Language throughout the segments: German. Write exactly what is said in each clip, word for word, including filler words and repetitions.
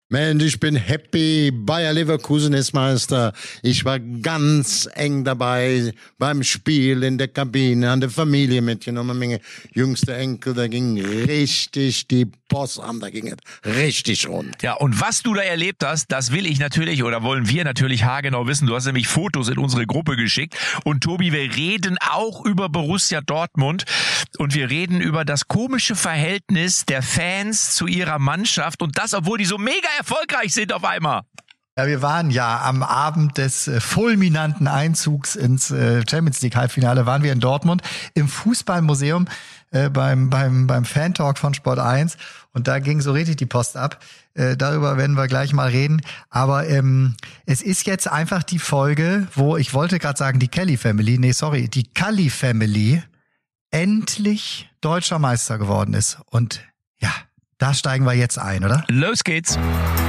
Mensch, ich bin happy. Bayer Leverkusen ist Meister. Ich war ganz eng dabei beim Spiel in der Kabine, an der Familie mitgenommen. Meine jüngste Enkel, da ging richtig die Post an, da ging es richtig rund. Ja, und was du da erlebt hast, das will ich natürlich oder wollen wir natürlich haargenau wissen. Du hast nämlich Fotos in unsere Gruppe geschickt. Und Tobi, wir reden auch über Borussia Dortmund und wir reden über das komische Verhältnis der Fans zu ihrer Mannschaft und das, obwohl die so mega erfolgreich sind auf einmal. Ja, wir waren ja am Abend des äh, fulminanten Einzugs ins äh, Champions League Halbfinale, waren wir in Dortmund im Fußballmuseum äh, beim beim beim Fan-Talk von Sport eins und da ging so richtig die Post ab. Äh, darüber werden wir gleich mal reden. Aber ähm, es ist jetzt einfach die Folge, wo, ich wollte gerade sagen, die Kelly Family, nee, sorry, die Cully Family endlich deutscher Meister geworden ist. Und ja, da steigen wir jetzt ein, oder? Los geht's.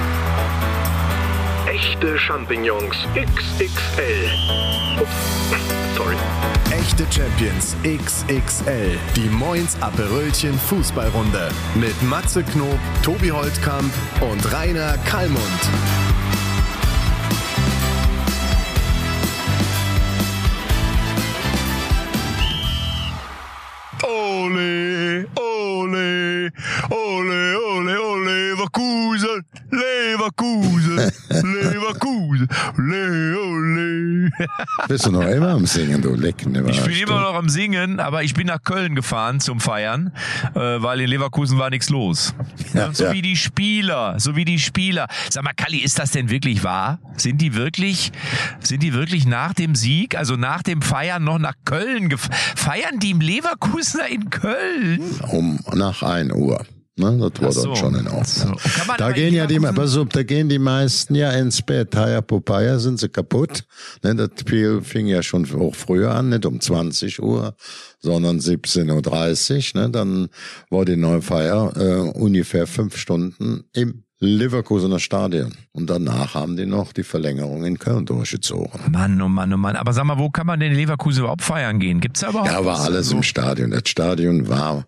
Echte Champignons X X L. Ups, sorry. Echte Champions X X L. Die Moins Aperölchen Fußballrunde. Mit Matze Knob, Tobi Holtkamp und Rainer Kallmund. Ole, ole, ole, ole, ole, Leverkusen, Leverkusen, Leverkusen, ole, ole. Bist du noch immer am Singen, du leckende Ich bin immer noch am Singen, aber ich bin nach Köln gefahren zum Feiern, äh, weil in Leverkusen war nichts los. Ja, so ja. wie die Spieler, so wie die Spieler. Sag mal, Kalli, ist das denn wirklich wahr? Sind die wirklich, sind die wirklich nach dem Sieg, also nach dem Feiern noch nach Köln gefahren? Feiern die im Leverkusener in Köln? Um nach ein Uhr. Ne, das war Ach so. dort schon in Ordnung. So. Kann man Da aber gehen in ja die, Leverkusen- pass auf, da gehen die meisten ja ins Bett. Haya Popeye sind sie kaputt. Ne, das Spiel fing ja schon auch früher an, nicht um zwanzig Uhr, sondern siebzehn Uhr dreißig. Ne, dann war die Neufeier äh, ungefähr fünf Stunden im Leverkusener Stadion. Und danach haben die noch die Verlängerung in Köln durchgezogen. Mann, oh Mann, oh Mann. Aber sag mal, wo kann man denn in Leverkusen überhaupt feiern gehen? Gibt's da überhaupt Ja, war was? alles Also- im Stadion. Das Stadion war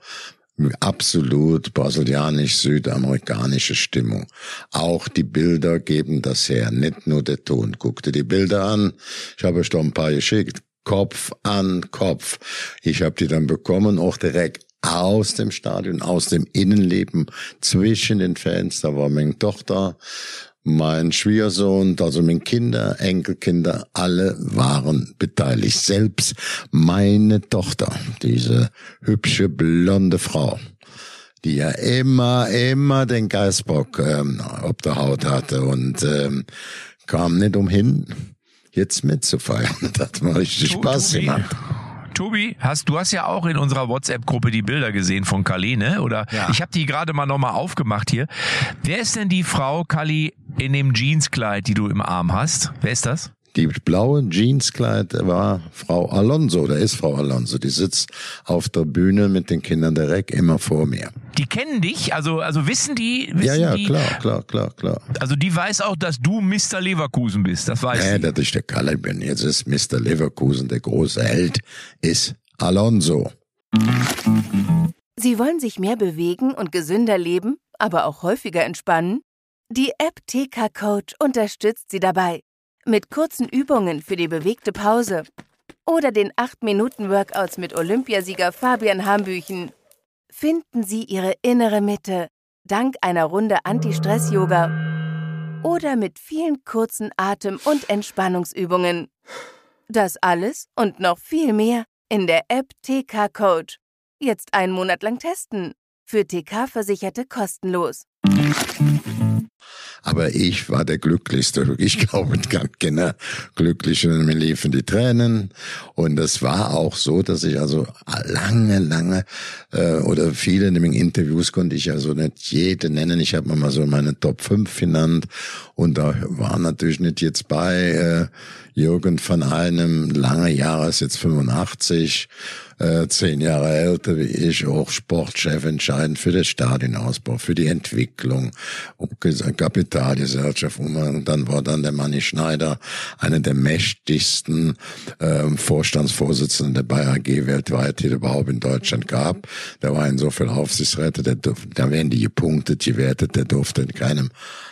absolut brasilianisch-südamerikanische Stimmung. Auch die Bilder geben das her, nicht nur der Ton. Guck dir die Bilder an. Ich habe euch doch ein paar geschickt. Kopf an Kopf. Ich habe die dann bekommen, auch direkt aus dem Stadion, aus dem Innenleben, zwischen den Fans. Da war meine Tochter, mein Schwiegersohn, also meine Kinder, Enkelkinder, alle waren beteiligt. Selbst meine Tochter, diese hübsche, blonde Frau, die ja immer, immer den Geißbock ähm, ob der Haut hatte und ähm, kam nicht umhin, jetzt mitzufeiern. Das hat mir richtig To- Spaß Tobi, gemacht. Tobi, hast, du hast ja auch in unserer WhatsApp-Gruppe die Bilder gesehen von Kalli, ne? Oder Ja. ich habe die gerade mal nochmal aufgemacht hier. Wer ist denn die Frau, Kalli, in dem Jeanskleid, die du im Arm hast? Wer ist das? Die blaue Jeanskleid war Frau Alonso, da ist Frau Alonso. Die sitzt auf der Bühne mit den Kindern direkt immer vor mir. Die kennen dich, also also wissen die, wissen Ja, ja, die, klar, klar, klar, klar. also die weiß auch, dass du Mister Leverkusen bist, das weiß Ja, sie. dass ich der Kalle bin. Jetzt ist Mister Leverkusen, der große Held, ist Alonso. Sie wollen sich mehr bewegen und gesünder leben, aber auch häufiger entspannen? Die App T K Coach unterstützt Sie dabei. Mit kurzen Übungen für die bewegte Pause oder den acht Minuten Workouts mit Olympiasieger Fabian Hambüchen. Finden Sie Ihre innere Mitte dank einer Runde Anti-Stress-Yoga oder mit vielen kurzen Atem- und Entspannungsübungen. Das alles und noch viel mehr in der App T K Coach. Jetzt einen Monat lang testen. Für T K-Versicherte kostenlos. Aber ich war der Glücklichste. Ich glaube, ganz genau glücklich. Und mir liefen die Tränen. Und es war auch so, dass ich also lange, lange äh, oder viele in den Interviews konnte ich also nicht jede nennen. Ich habe mir mal so meine Top fünf genannt. Und da war natürlich nicht jetzt bei äh, Jürgen von Einem, lange Jahre, ist jetzt fünfundachtzig, äh, zehn Jahre älter wie ich, auch Sportchef entscheidend für den Stadionausbau, für die Entwicklung, Kapitalgesellschaft. Und dann war dann der Manni Schneider, einer der mächtigsten äh, Vorstandsvorsitzenden der Bayer A G weltweit, die es überhaupt in Deutschland gab. Da war in so viel Aufsichtsräte, der durf, da werden die gepunktet, gewertet, der durfte in keinem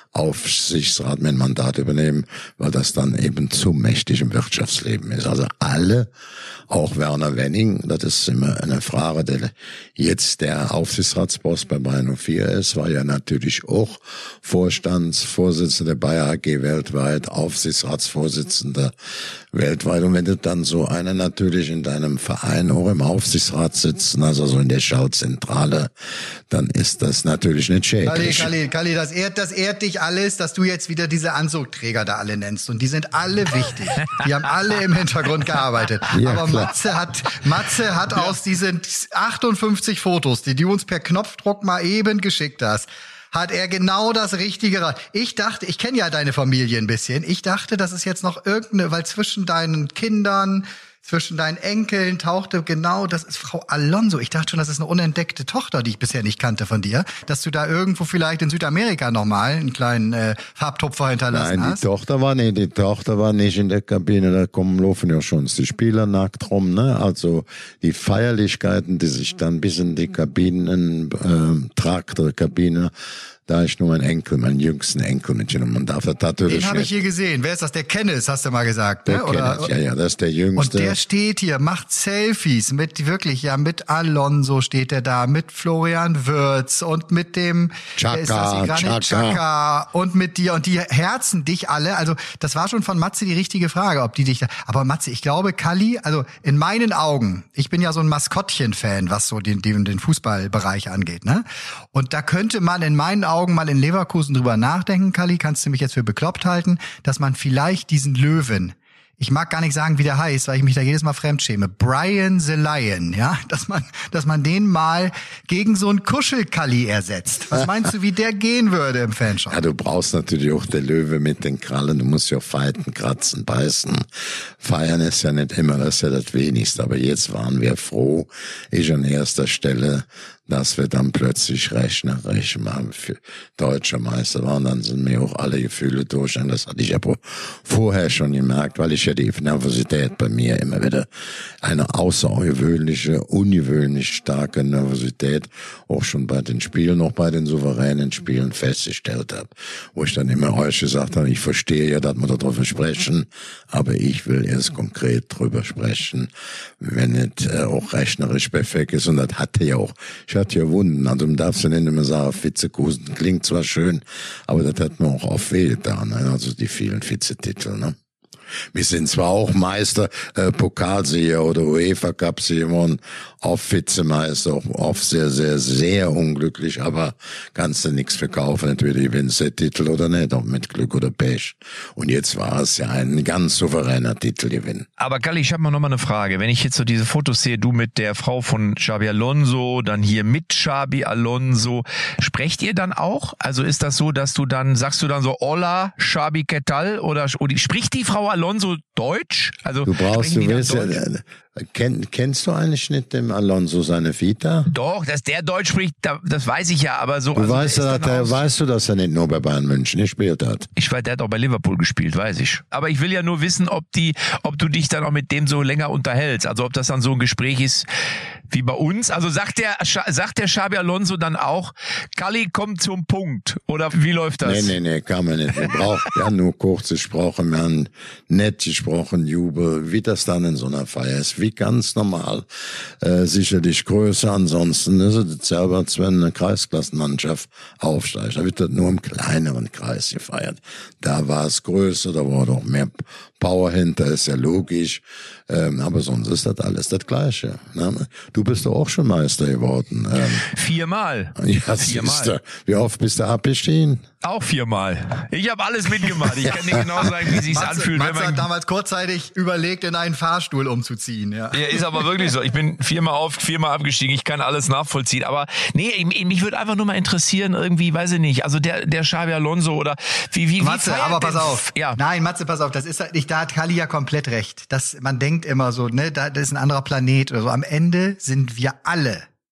Aufsichtsrat mit Mandat übernehmen, weil das dann eben zu mächtig im Wirtschaftsleben ist. Also alle, auch Werner Wenning, das ist immer eine Frage, der jetzt der Aufsichtsratsboss bei Bayern null vier ist, war ja natürlich auch Vorstandsvorsitzender der Bayer A G weltweit, Aufsichtsratsvorsitzender weltweit. Und wenn du dann so einer natürlich in deinem Verein auch im Aufsichtsrat sitzen, also so in der Schauzentrale, dann ist das natürlich nicht schädlich. Kalli, Kalli, Kalli, das ehrt, das ehrt dich alles, dass du jetzt wieder diese Anzugträger da alle nennst. Und die sind alle wichtig. Die haben alle im Hintergrund gearbeitet. Ja, aber klar. Matze hat, Matze hat ja. aus diesen achtundfünfzig Fotos, die du uns per Knopfdruck mal eben geschickt hast, hat er genau das Richtige raus. Ich dachte, ich kenne ja deine Familie ein bisschen. Ich dachte, das ist jetzt noch irgendeine, weil zwischen deinen Kindern, zwischen deinen Enkeln tauchte genau, das ist Frau Alonso. Ich dachte schon, das ist eine unentdeckte Tochter, die ich bisher nicht kannte von dir. Dass du da irgendwo vielleicht in Südamerika nochmal einen kleinen äh, Farbtupfer hinterlassen Nein, hast. die Tochter war nicht, die Tochter war nicht in der Kabine, da kommen, laufen ja schon die Spieler nackt rum, ne? Also die Feierlichkeiten, die sich dann bis in die Kabinen, äh, Traktorkabine, da ist nur mein Enkel, mein jüngsten Enkel mit und man darf das natürlich. Den habe ich hier gesehen. Wer ist das? Der Kenneth, hast du mal gesagt, ne? Der Oder? Kenneth, ja, ja, das ist der Jüngste. Und der steht hier, macht Selfies mit wirklich, ja, mit Alonso steht er da, mit Florian Wirtz und mit dem Chaka, wer ist das hier? Granit Chaka. Xhaka und mit dir und die herzen dich alle. Also das war schon von Matze die richtige Frage, ob die dich da. Aber Matze, ich glaube, Kalli, also in meinen Augen, ich bin ja so ein Maskottchen-Fan, was so den, den, den Fußballbereich angeht, ne? Und da könnte man in meinen Augen mal in Leverkusen drüber nachdenken, Kalli, kannst du mich jetzt für bekloppt halten, dass man vielleicht diesen Löwen, ich mag gar nicht sagen, wie der heißt, weil ich mich da jedes Mal fremdschäme, Brian the Lion, ja, dass man, dass man den mal gegen so einen Kuschelkalli ersetzt. Was meinst du, wie der gehen würde im Fanshop? Ja, du brauchst natürlich auch den Löwe mit den Krallen, du musst ja auch fighten, kratzen, beißen. Feiern ist ja nicht immer, das ist ja das Wenigste, aber jetzt waren wir froh, ich an erster Stelle, dass wir dann plötzlich rechnerisch mal für deutscher Meister waren, dann sind mir auch alle Gefühle durch. Und das hatte ich aber vorher schon gemerkt, weil ich ja die Nervosität bei mir immer wieder eine außergewöhnliche, ungewöhnlich starke Nervosität auch schon bei den Spielen, auch bei den souveränen Spielen festgestellt habe. Wo ich dann immer euch gesagt habe, ich verstehe ja, dass wir darüber sprechen, aber ich will erst konkret drüber sprechen, wenn es äh, auch rechnerisch perfekt ist. Und das hatte ja auch, ich hatte ja Wunden, also man darf ja nicht immer sagen, Vizekusen klingt zwar schön, aber das hat mir auch oft wehgetan, ne? Also die vielen Vizetitel, ne? Wir sind zwar auch Meister, äh, Pokalsieger oder UEFA-Cup-Sieger geworden, oft Vizemeister, auch oft sehr, sehr, sehr unglücklich, aber kannst du nichts verkaufen, entweder gewinnst du den Titel oder nicht, auch mit Glück oder Pech. Und jetzt war es ja ein ganz souveräner Titelgewinn. Aber Kalli, ich habe mal noch mal eine Frage. Wenn ich jetzt so diese Fotos sehe, du mit der Frau von Xabi Alonso, dann hier mit Xabi Alonso, sprecht ihr dann auch? Also ist das so, dass du dann, sagst du dann so, Hola, Xabi, ¿qué tal? Oder, oder spricht die Frau Alonso Deutsch? Also du brauchst, du weißt ja, Deutsch? Kenn, kennst du eigentlich nicht dem Alonso seine Vita? Doch, dass der Deutsch spricht, das weiß ich ja, aber so. Du also weißt, der dass er, weißt du, dass er nicht nur bei Bayern München gespielt hat? Ich weiß, der hat auch bei Liverpool gespielt, weiß ich. Aber ich will ja nur wissen, ob die, ob du dich dann auch mit dem so länger unterhältst. Also ob das dann so ein Gespräch ist wie bei uns. Also sagt der, sagt der Xabi Alonso dann auch, Kalli, komm zum Punkt. Oder wie läuft das? Nee, nee, nee, kann man nicht. Wir brauchen ja nur kurz gesprochen, wir haben nett gesprochen, Jubel, wie das dann in so einer Feier ist, wie ganz normal. Äh, sicherlich größer, ansonsten ist es selber, als wenn eine Kreisklassenmannschaft aufsteigt. Da wird das nur im kleineren Kreis gefeiert. Da war es größer, da war doch mehr Power hinter, ist ja logisch. Ähm, aber sonst ist das alles das Gleiche. Ne? Du bist doch auch schon Meister geworden. Ähm, viermal. Ja, viermal. Wie oft bist du abgestiegen? Auch viermal. Ich habe alles mitgemacht. Ich kann dir genau sagen, wie sich's Matze, anfühlt. Matze wenn man hat damals kurzzeitig überlegt, in einen Fahrstuhl umzuziehen. Ja, ja, ist aber wirklich so. Ich bin viermal auf, viermal abgestiegen. Ich kann alles nachvollziehen. Aber nee, mich würde einfach nur mal interessieren, irgendwie, weiß ich nicht. Also der der Xabi Alonso oder wie wie Matze, wie aber denn? pass auf. Ja. Nein, Matze, pass auf. Das ist nicht. Da hat Kalli ja komplett recht. Das, man denkt immer so, ne, da das ist ein anderer Planet oder so. Am Ende sind wir alle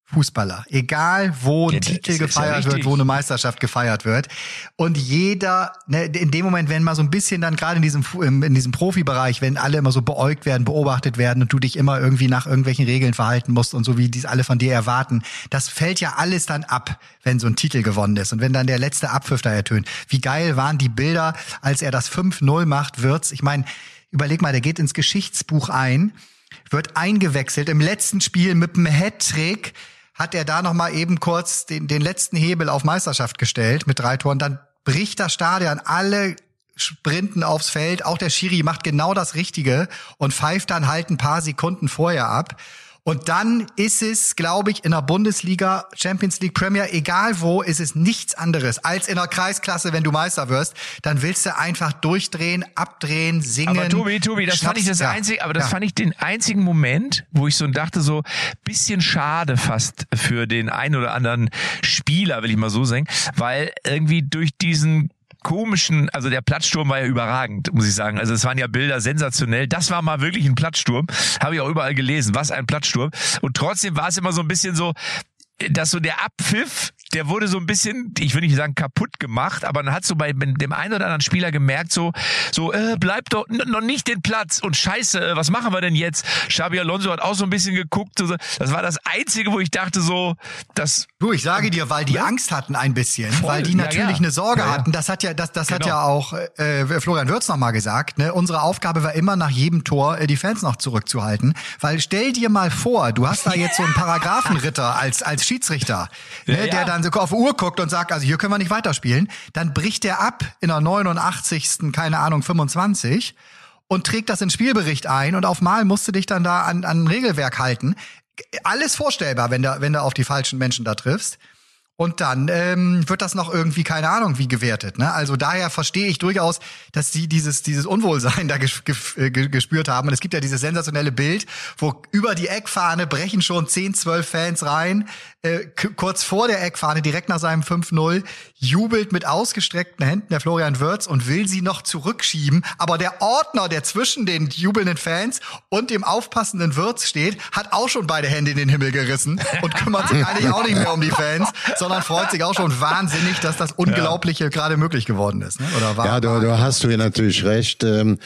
Fußballer. Egal, wo ein Ja, Titel das ist ja gefeiert wird, richtig. wo eine Meisterschaft gefeiert wird. Und jeder, ne, in dem Moment, wenn mal so ein bisschen dann gerade in diesem, Fu- im- in diesem Profibereich, wenn alle immer so beäugt werden, beobachtet werden und du dich immer irgendwie nach irgendwelchen Regeln verhalten musst und so wie dies alle von dir erwarten, das fällt ja alles dann ab, wenn so ein Titel gewonnen ist. Und wenn dann der letzte Abpfiff da ertönt. Wie geil waren die Bilder, als er das fünf null macht, Wirtz. Ich meine, überleg mal, der geht ins Geschichtsbuch ein, wird eingewechselt im letzten Spiel mit einem Hattrick. Hat er da noch mal eben kurz den, den letzten Hebel auf Meisterschaft gestellt mit drei Toren. Dann bricht das Stadion, alle sprinten aufs Feld. Auch der Schiri macht genau das Richtige und pfeift dann halt ein paar Sekunden vorher ab. Und dann ist es, glaube ich, in der Bundesliga, Champions League, Premier, egal wo, ist es nichts anderes als in der Kreisklasse, wenn du Meister wirst. Dann willst du einfach durchdrehen, abdrehen, singen. Aber Tobi, Tobi, das fand ich das ja. einzige, aber das ja. fand ich den einzigen Moment, wo ich so dachte, so bisschen schade fast für den einen oder anderen Spieler, will ich mal so sagen, weil irgendwie durch diesen komischen, also der Platzsturm war ja überragend, muss ich sagen. Also es waren ja Bilder sensationell. Das war mal wirklich ein Platzsturm. Habe ich auch überall gelesen. Was ein Platzsturm. Und trotzdem war es immer so ein bisschen so, dass so der Abpfiff, der wurde so ein bisschen, ich will nicht sagen kaputt gemacht, aber man hat so bei dem einen oder anderen Spieler gemerkt, so, so, äh, bleib doch n- noch nicht den Platz und scheiße, äh, was machen wir denn jetzt? Xabi Alonso hat auch so ein bisschen geguckt, so, das war das Einzige, wo ich dachte so, das... Du, ich sage dir, weil die Angst hatten ein bisschen, Voll. weil die Ja, natürlich ja. eine Sorge Ja, ja. hatten. Das hat ja, das, das hat Genau. ja auch äh, Florian Wirtz noch mal gesagt. Ne? Unsere Aufgabe war immer, nach jedem Tor äh, die Fans noch zurückzuhalten. Weil stell dir mal vor, du hast da jetzt so einen Paragraphenritter als als Schiedsrichter, ne? Ja, ja. der dann so auf die Uhr guckt und sagt, also hier können wir nicht weiterspielen. Dann bricht der ab in der neunundachtzigsten keine Ahnung, fünfundzwanzig und trägt das in den Spielbericht ein und auf Mal musst du dich dann da an an ein Regelwerk halten. Alles vorstellbar, wenn du wenn du auf die falschen Menschen da triffst. Und dann ähm, wird das noch irgendwie, keine Ahnung, wie gewertet. Ne? Also daher verstehe ich durchaus, dass sie dieses dieses Unwohlsein da ges gef äh, gespürt haben. Und es gibt ja dieses sensationelle Bild, wo über die Eckfahne brechen schon zehn, zwölf Fans rein. Äh, kurz vor der Eckfahne, direkt nach seinem fünf null, jubelt mit ausgestreckten Händen der Florian Wirtz und will sie noch zurückschieben. Aber der Ordner, der zwischen den jubelnden Fans und dem aufpassenden Wirtz steht, hat auch schon beide Hände in den Himmel gerissen und kümmert sich eigentlich auch nicht mehr um die Fans, sondern freut sich auch schon wahnsinnig, dass das Unglaubliche ja. gerade möglich geworden ist. Ne? Oder war, ja, du, du hast du hier natürlich recht. Ähm,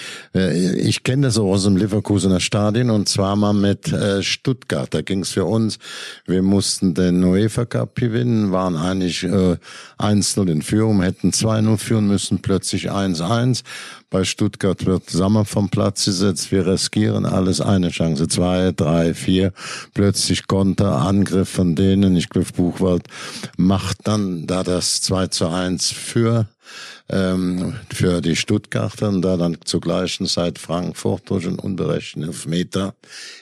Ich kenne das auch aus dem Leverkusener Stadion und zwar mal mit äh, Stuttgart. Da ging es für uns. Wir mussten den UEFA Cup gewinnen, waren eigentlich äh, eins null in Führung, hätten zwei null führen müssen, plötzlich eins eins. Bei Stuttgart wird Sammer vom Platz gesetzt. Wir riskieren alles, eine Chance, zwei, drei, vier. Plötzlich Konter, Angriff von denen. Ich glaube, Buchwald macht dann da das zwei zu eins für ähm, für die Stuttgarter und da dann zur gleichen Zeit Frankfurt durch einen unberechtigten Elfmeter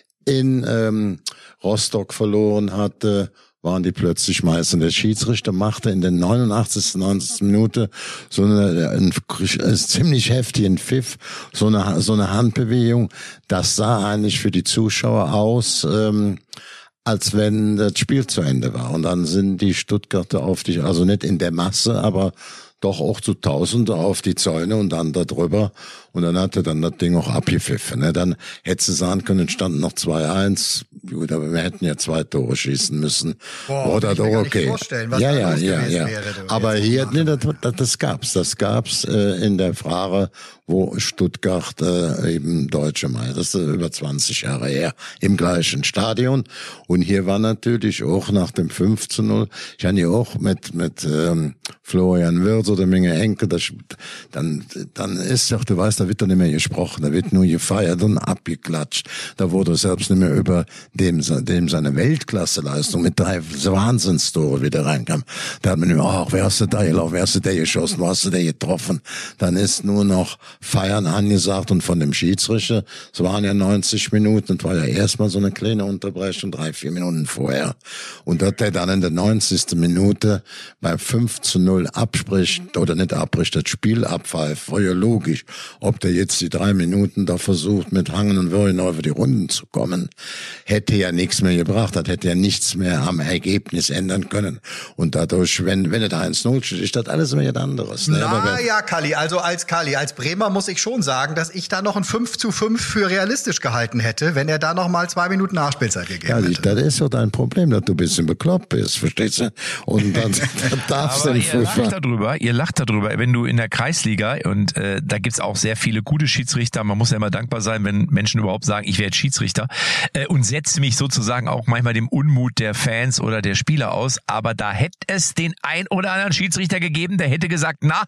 in ähm, Rostock verloren hatte, waren die plötzlich Meister. Und der Schiedsrichter machte in der neunundachtzigsten neunzigsten Minute so eine, einen, einen ziemlich heftigen Pfiff, so eine, so eine Handbewegung. Das sah eigentlich für die Zuschauer aus, ähm, als wenn das Spiel zu Ende war. Und dann sind die Stuttgarter auf die, also nicht in der Masse, aber doch auch zu Tausende auf die Zäune und dann da drüber. Und dann hat er dann das Ding auch abgepfiffen. Ne? Dann hätte sie sagen können, standen noch zwei eins. Gut, aber wir hätten ja zwei Tore schießen müssen. Boah, Oder kann ich mir doch gar nicht okay. vorstellen, was ja, da ja, los ja, gewesen ja. wäre, du, Aber jetzt hier, mal. nee, das, das, das gab's. Das gab's äh, in der Frage, wo Stuttgart äh, eben Deutsche Meister, das ist über zwanzig Jahre her, im gleichen Stadion. Und hier war natürlich auch nach dem fünf zu null, ich habe hier auch mit mit ähm, Florian Wirtz oder Menge Enke, das, dann dann ist doch, du weißt, da wird doch nicht mehr gesprochen, da wird nur gefeiert und abgeklatscht. Da wurde selbst nicht mehr über dem, dem seine Weltklasseleistung mit drei Wahnsinnstore wieder reinkam. Da hat man immer, ach, wer hast du da gelaufen, wer hast du der geschossen, wo hast du der getroffen? Dann ist nur noch Feiern angesagt und von dem Schiedsrichter, es waren ja neunzig Minuten, und war ja erstmal so eine kleine Unterbrechung, drei, vier Minuten vorher. Und dass der dann in der neunzigsten Minute bei fünf zu null abspricht, oder nicht abbricht, das Spiel abpfeift, war ja logisch. Ob der jetzt die drei Minuten da versucht, mit Hangen und Würgen über die Runden zu kommen, hätte hätte ja nichts mehr gebracht, das hätte ja nichts mehr am Ergebnis ändern können. Und dadurch, wenn, wenn es eins null steht, ist das alles immer etwas anderes. Ne? Na ja, Kalli, also als Kalli, als Bremer muss ich schon sagen, dass ich da noch ein fünf zu fünf für realistisch gehalten hätte, wenn er da noch mal zwei Minuten Nachspielzeit gegeben ja, hätte. Das ist so dein Problem, dass du ein bisschen bekloppt bist, verstehst du? Und dann, dann darfst du Aber den ihr Fußball... lacht darüber, ihr lacht darüber, wenn du in der Kreisliga, und äh, da gibt's auch sehr viele gute Schiedsrichter, man muss ja immer dankbar sein, wenn Menschen überhaupt sagen, ich werde jetzt Schiedsrichter, äh, und setze mich sozusagen auch manchmal dem Unmut der Fans oder der Spieler aus, aber da hätte es den ein oder anderen Schiedsrichter gegeben, der hätte gesagt, na,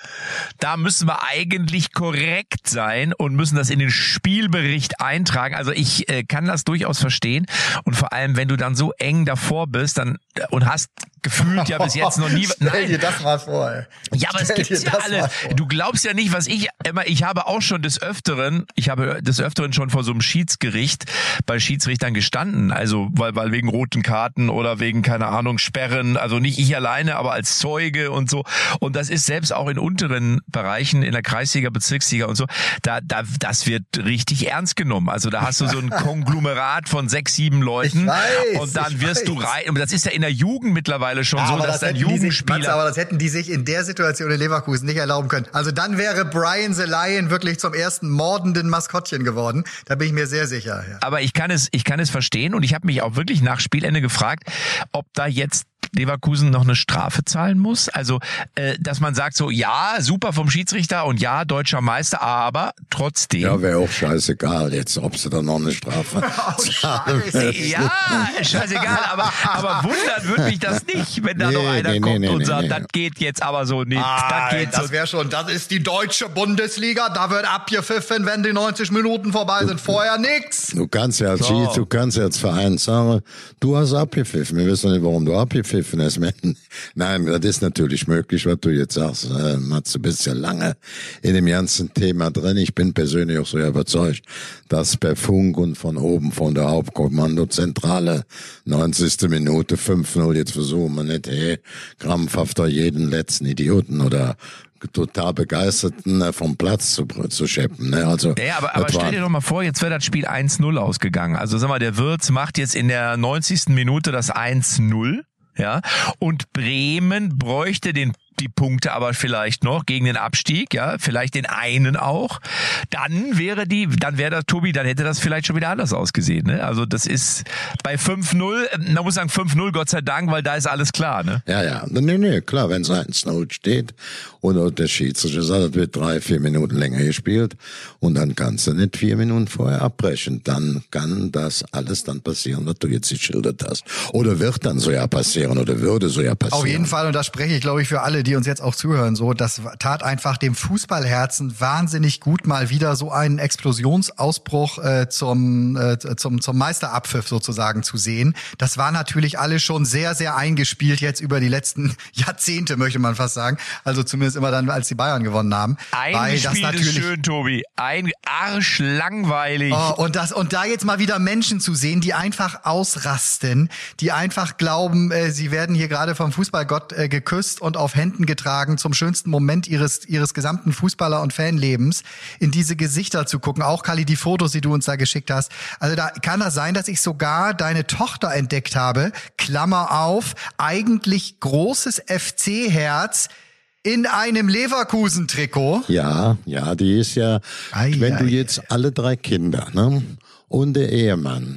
da müssen wir eigentlich korrekt sein und müssen das in den Spielbericht eintragen. Also ich äh, kann das durchaus verstehen. Und vor allem, wenn du dann so eng davor bist dann und hast gefühlt ja bis jetzt noch nie... Stell Nein. dir das mal vor. Ey. Ja, aber Stell es gibt's dir ja das alle. mal vor. Du glaubst ja nicht, was ich immer, ich habe auch schon des Öfteren, ich habe des Öfteren schon vor so einem Schiedsgericht bei Schiedsrichtern gestanden. Also, weil, weil wegen roten Karten oder wegen, keine Ahnung, Sperren. Also nicht ich alleine, aber als Zeuge und so. Und das ist selbst auch in unteren Bereichen, in der Kreisliga, Bezirksliga und so, da, da, das wird richtig ernst genommen. Also da hast du so ein Konglomerat von sechs, sieben Leuten. Ich weiß, und dann ich wirst weiß. du rein, und das ist ja in der Jugend mittlerweile schon so, aber dass dann hätten die sich, Jugendspieler... Max, aber das hätten die sich in der Situation in Leverkusen nicht erlauben können. Also dann wäre Brian the Lion wirklich zum ersten mordenden Maskottchen geworden. Da bin ich mir sehr sicher. Ja. Aber ich kann es, ich kann es verstehen, und ich habe mich auch wirklich nach Spielende gefragt, ob da jetzt Leverkusen noch eine Strafe zahlen muss. Also, äh, dass man sagt so, ja, super vom Schiedsrichter und ja, deutscher Meister, aber trotzdem. Ja, wäre auch scheißegal jetzt, ob sie da noch eine Strafe zahlen. Ja, scheißegal, aber, aber wundern würde mich das nicht, wenn da Nee, noch einer nee, kommt nee, und nee, sagt, nee. das geht jetzt aber so nicht. Ah, das geht das so. wäre schon, das ist die deutsche Bundesliga, da wird abgepfiffen, wenn die neunzig Minuten vorbei sind, vorher nix. Du kannst ja als So. Schieds, du kannst ja als Verein sagen, du hast abgepfiffen. Wir wissen nicht, warum du abgepfiffen hast. Nein, das ist natürlich möglich, was du jetzt sagst. Äh, Mats, du bist ja lange in dem ganzen Thema drin. Ich bin persönlich auch so überzeugt, dass per Funk und von oben, von der Hauptkommandozentrale, neunzigste Minute fünf null, jetzt versuchen wir nicht, hey, krampfhafter jeden letzten Idioten oder total Begeisterten äh, vom Platz zu, zu scheppen. Ne? Also, Ja, aber, aber das stell war- dir doch mal vor, jetzt wäre das Spiel eins null ausgegangen. Also sag mal, der Wirtz macht jetzt in der neunzigsten Minute das eins null. Ja, und Bremen bräuchte den die Punkte aber vielleicht noch gegen den Abstieg, ja, vielleicht den einen auch. Dann wäre die, dann wäre das, Tobi, dann hätte das vielleicht schon wieder anders ausgesehen, ne? Also das ist bei fünf null, man muss sagen fünf null, Gott sei Dank, weil da ist alles klar, ne? Ja, ja, nee, nee, klar, wenn es eins null steht und der Schiedsrichter sagt, es wird drei, vier Minuten länger gespielt und dann kannst du nicht vier Minuten vorher abbrechen, dann kann das alles dann passieren, was du jetzt geschildert hast. Oder wird dann so ja passieren oder würde so ja passieren. Auf jeden Fall, und da spreche ich, glaube ich, für alle, die uns jetzt auch zuhören, so, das tat einfach dem Fußballherzen wahnsinnig gut, mal wieder so einen Explosionsausbruch äh, zum, äh, zum, zum Meisterabpfiff sozusagen zu sehen. Das war natürlich alles schon sehr, sehr eingespielt jetzt über die letzten Jahrzehnte, möchte man fast sagen. Also zumindest immer dann, als die Bayern gewonnen haben. Weil das Eingespielt ist natürlich schön, Tobi. Ein Arsch langweilig. Oh, und das und da jetzt mal wieder Menschen zu sehen, die einfach ausrasten, die einfach glauben, äh, sie werden hier gerade vom Fußballgott äh, geküsst und auf Händen getragen zum schönsten Moment ihres ihres gesamten Fußballer- und Fanlebens, in diese Gesichter zu gucken. Auch Kalli, die Fotos, die du uns da geschickt hast. Also da kann das sein, dass ich sogar deine Tochter entdeckt habe. Klammer auf, eigentlich großes F C-Herz in einem Leverkusen-Trikot. Ja, ja, die ist ja, Ei, wenn du ei, jetzt alle drei Kinder, ne, und der Ehemann,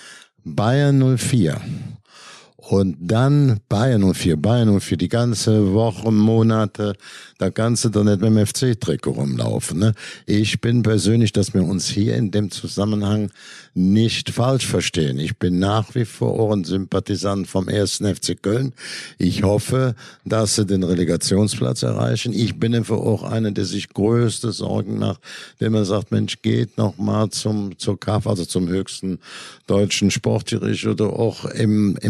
Bayern null vier, und dann Bayern null vier, Bayern null vier, die ganze Wochen, Monate, da kannst du doch nicht mit dem F C-Trikot rumlaufen. Ne? Ich bin persönlich, dass wir uns hier in dem Zusammenhang nicht falsch verstehen. Ich bin nach wie vor auch ein Sympathisant vom ersten F C Köln. Ich hoffe, dass sie den Relegationsplatz erreichen. Ich bin einfach auch einer, der sich größte Sorgen macht, wenn man sagt, Mensch, geht noch mal zum zur K A F, also zum höchsten deutschen Sportgericht oder auch im, im halt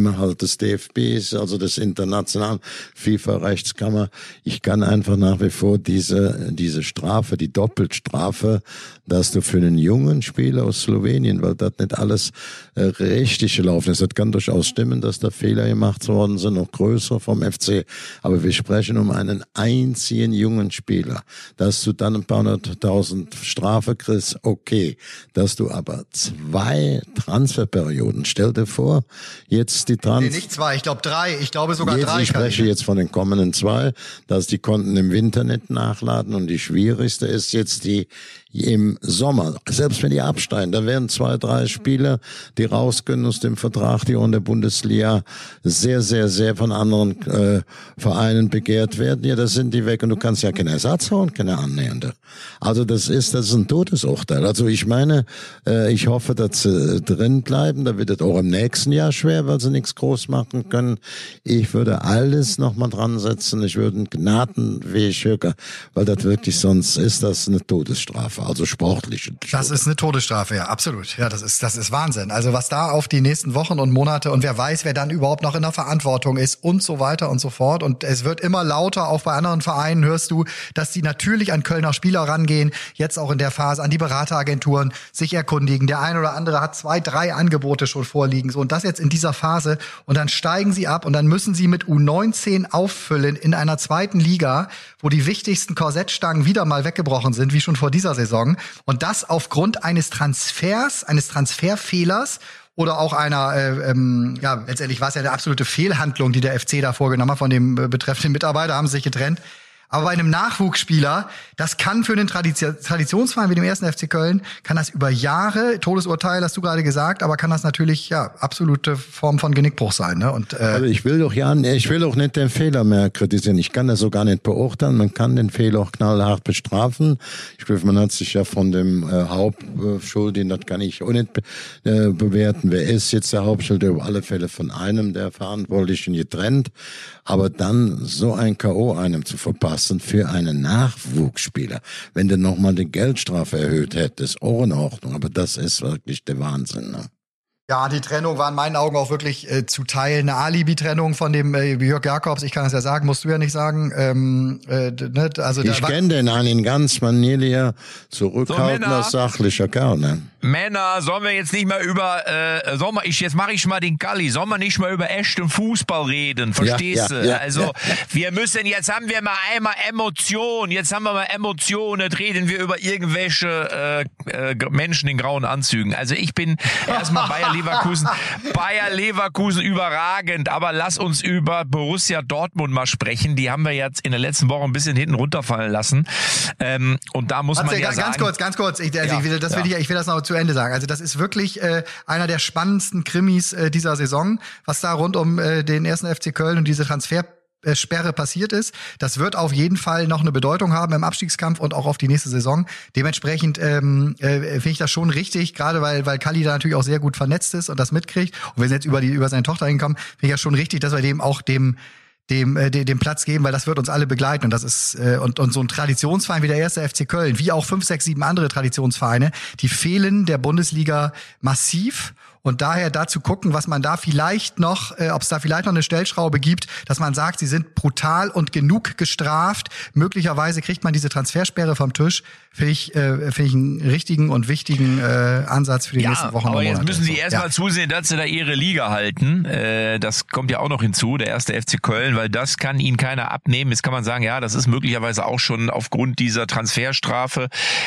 des D F Bs, also des internationalen FIFA-Rechtskammer. Ich kann einfach nach wie vor diese, diese Strafe, die Doppelstrafe, dass du für einen jungen Spieler aus Slowenien, weil das nicht alles äh, richtig gelaufen ist. Das kann durchaus stimmen, dass da Fehler gemacht worden sind, noch größer vom F C. Aber wir sprechen um einen einzigen jungen Spieler. Dass du dann ein paar hunderttausend Strafe kriegst, okay. Dass du aber zwei Transferperioden, stell dir vor, jetzt die Trans... Nee, nicht zwei, ich glaube drei, ich glaube sogar jetzt, drei. Ich spreche jetzt von den kommenden zwei, dass die konnten im Winter nicht nachladen und die schwierigste ist jetzt die im Sommer, selbst wenn die absteigen, da werden zwei, drei Spieler, die raus können aus dem Vertrag, die auch in der Bundesliga sehr, sehr, sehr von anderen äh, Vereinen begehrt werden. Ja, da sind die weg und du kannst ja keinen Ersatz hauen, keine Annähernde. Also das ist, das ist ein Todesurteil. Also ich meine, äh, ich hoffe, dass sie drin bleiben. Da wird es auch im nächsten Jahr schwer, weil sie nichts groß machen können. Ich würde alles nochmal dran setzen. Ich würde einen Gnadenweg hören, weil das wirklich, sonst ist das eine Todesstrafe. Also sportliche. Das ist eine Todesstrafe, ja, absolut. Ja, das ist, das ist Wahnsinn. Also was da auf die nächsten Wochen und Monate und wer weiß, wer dann überhaupt noch in der Verantwortung ist und so weiter und so fort. Und es wird immer lauter, auch bei anderen Vereinen hörst du, dass die natürlich an Kölner Spieler rangehen, jetzt auch in der Phase an die Berateragenturen, sich erkundigen. Der eine oder andere hat zwei, drei Angebote schon vorliegen. So, und das jetzt in dieser Phase. Und dann steigen sie ab und dann müssen sie mit U neunzehn auffüllen in einer zweiten Liga, wo die wichtigsten Korsettstangen wieder mal weggebrochen sind, wie schon vor dieser Saison. Und das aufgrund eines Transfers, eines Transferfehlers oder auch einer, äh, ähm, ja, letztendlich war es ja eine absolute Fehlhandlung, die der F C da vorgenommen hat von dem äh, betreffenden Mitarbeiter, haben sie sich getrennt. Aber bei einem Nachwuchsspieler, das kann für einen Tradition- Traditionsverein wie dem ersten F C Köln, kann das über Jahre, Todesurteil hast du gerade gesagt, aber kann das natürlich, ja, absolute Form von Genickbruch sein, ne? Und, äh, also ich will doch ja, ich will auch nicht den Fehler mehr kritisieren. Ich kann das so gar nicht beurteilen. Man kann den Fehler auch knallhart bestrafen. Ich glaube, man hat sich ja von dem äh, Hauptschuldigen, das kann ich auch nicht be- äh, bewerten. Wer ist jetzt der Hauptschuldige? Auf alle Fälle von einem der Verantwortlichen getrennt. Aber dann so ein K O einem zu verpassen für einen Nachwuchsspieler, wenn du nochmal die Geldstrafe erhöht hättest, auch in Ordnung. Aber das ist wirklich der Wahnsinn, ne? Ja, die Trennung war in meinen Augen auch wirklich äh, zu Teil eine Alibi-Trennung von dem äh, Jörg Jakobs. Ich kann das ja sagen, musst du ja nicht sagen. Ähm, äh, ne? Also ich kenne den einen ganz manierlicher, zurückhaltender, so, sachlicher Kerl, ne? Männer, sollen wir jetzt nicht mal über, äh, sollen wir, ich, jetzt mache ich mal den Kalli, sollen wir nicht mal über echten Fußball reden, verstehst ja, du? ja, ja, also, ja. wir müssen, jetzt haben wir mal einmal Emotionen, jetzt haben wir mal Emotionen, jetzt reden wir über irgendwelche äh, äh, Menschen in grauen Anzügen. Also ich bin erstmal Bayer Leverkusen, Bayer Leverkusen überragend, aber lass uns über Borussia Dortmund mal sprechen, die haben wir jetzt in der letzten Woche ein bisschen hinten runterfallen lassen, ähm, und da muss Warte, man ja ganz, sagen... Ganz kurz, ganz kurz, ich, also ja, ich will, das will ja. ich, ich will das noch zu Ende sagen. Also das ist wirklich äh, einer der spannendsten Krimis äh, dieser Saison, was da rund um äh, den ersten F C Köln und diese Transfersperre passiert ist. Das wird auf jeden Fall noch eine Bedeutung haben im Abstiegskampf und auch auf die nächste Saison. Dementsprechend ähm, äh, finde ich das schon richtig, gerade weil weil Kalli da natürlich auch sehr gut vernetzt ist und das mitkriegt. Und wir sind jetzt über die über seine Tochter hinkommen, finde ich ja schon richtig, dass wir dem auch dem dem äh, dem Platz geben, weil das wird uns alle begleiten und das ist äh, und und so ein Traditionsverein wie der erste F C Köln, wie auch fünf, sechs, sieben andere Traditionsvereine, die fehlen der Bundesliga massiv. Und daher dazu gucken, was man da vielleicht noch, äh, ob es da vielleicht noch eine Stellschraube gibt, dass man sagt, sie sind brutal und genug gestraft. Möglicherweise kriegt man diese Transfersperre vom Tisch. Finde ich, äh, finde ich einen richtigen und wichtigen äh, Ansatz für die ja, nächsten Wochen und aber Monate. jetzt müssen sie so. erstmal ja. zusehen, dass sie da ihre Liga halten. Äh, das kommt ja auch noch hinzu, der erste F C Köln, weil das kann ihnen keiner abnehmen. Jetzt kann man sagen, ja, das ist möglicherweise auch schon aufgrund dieser Transferstrafe.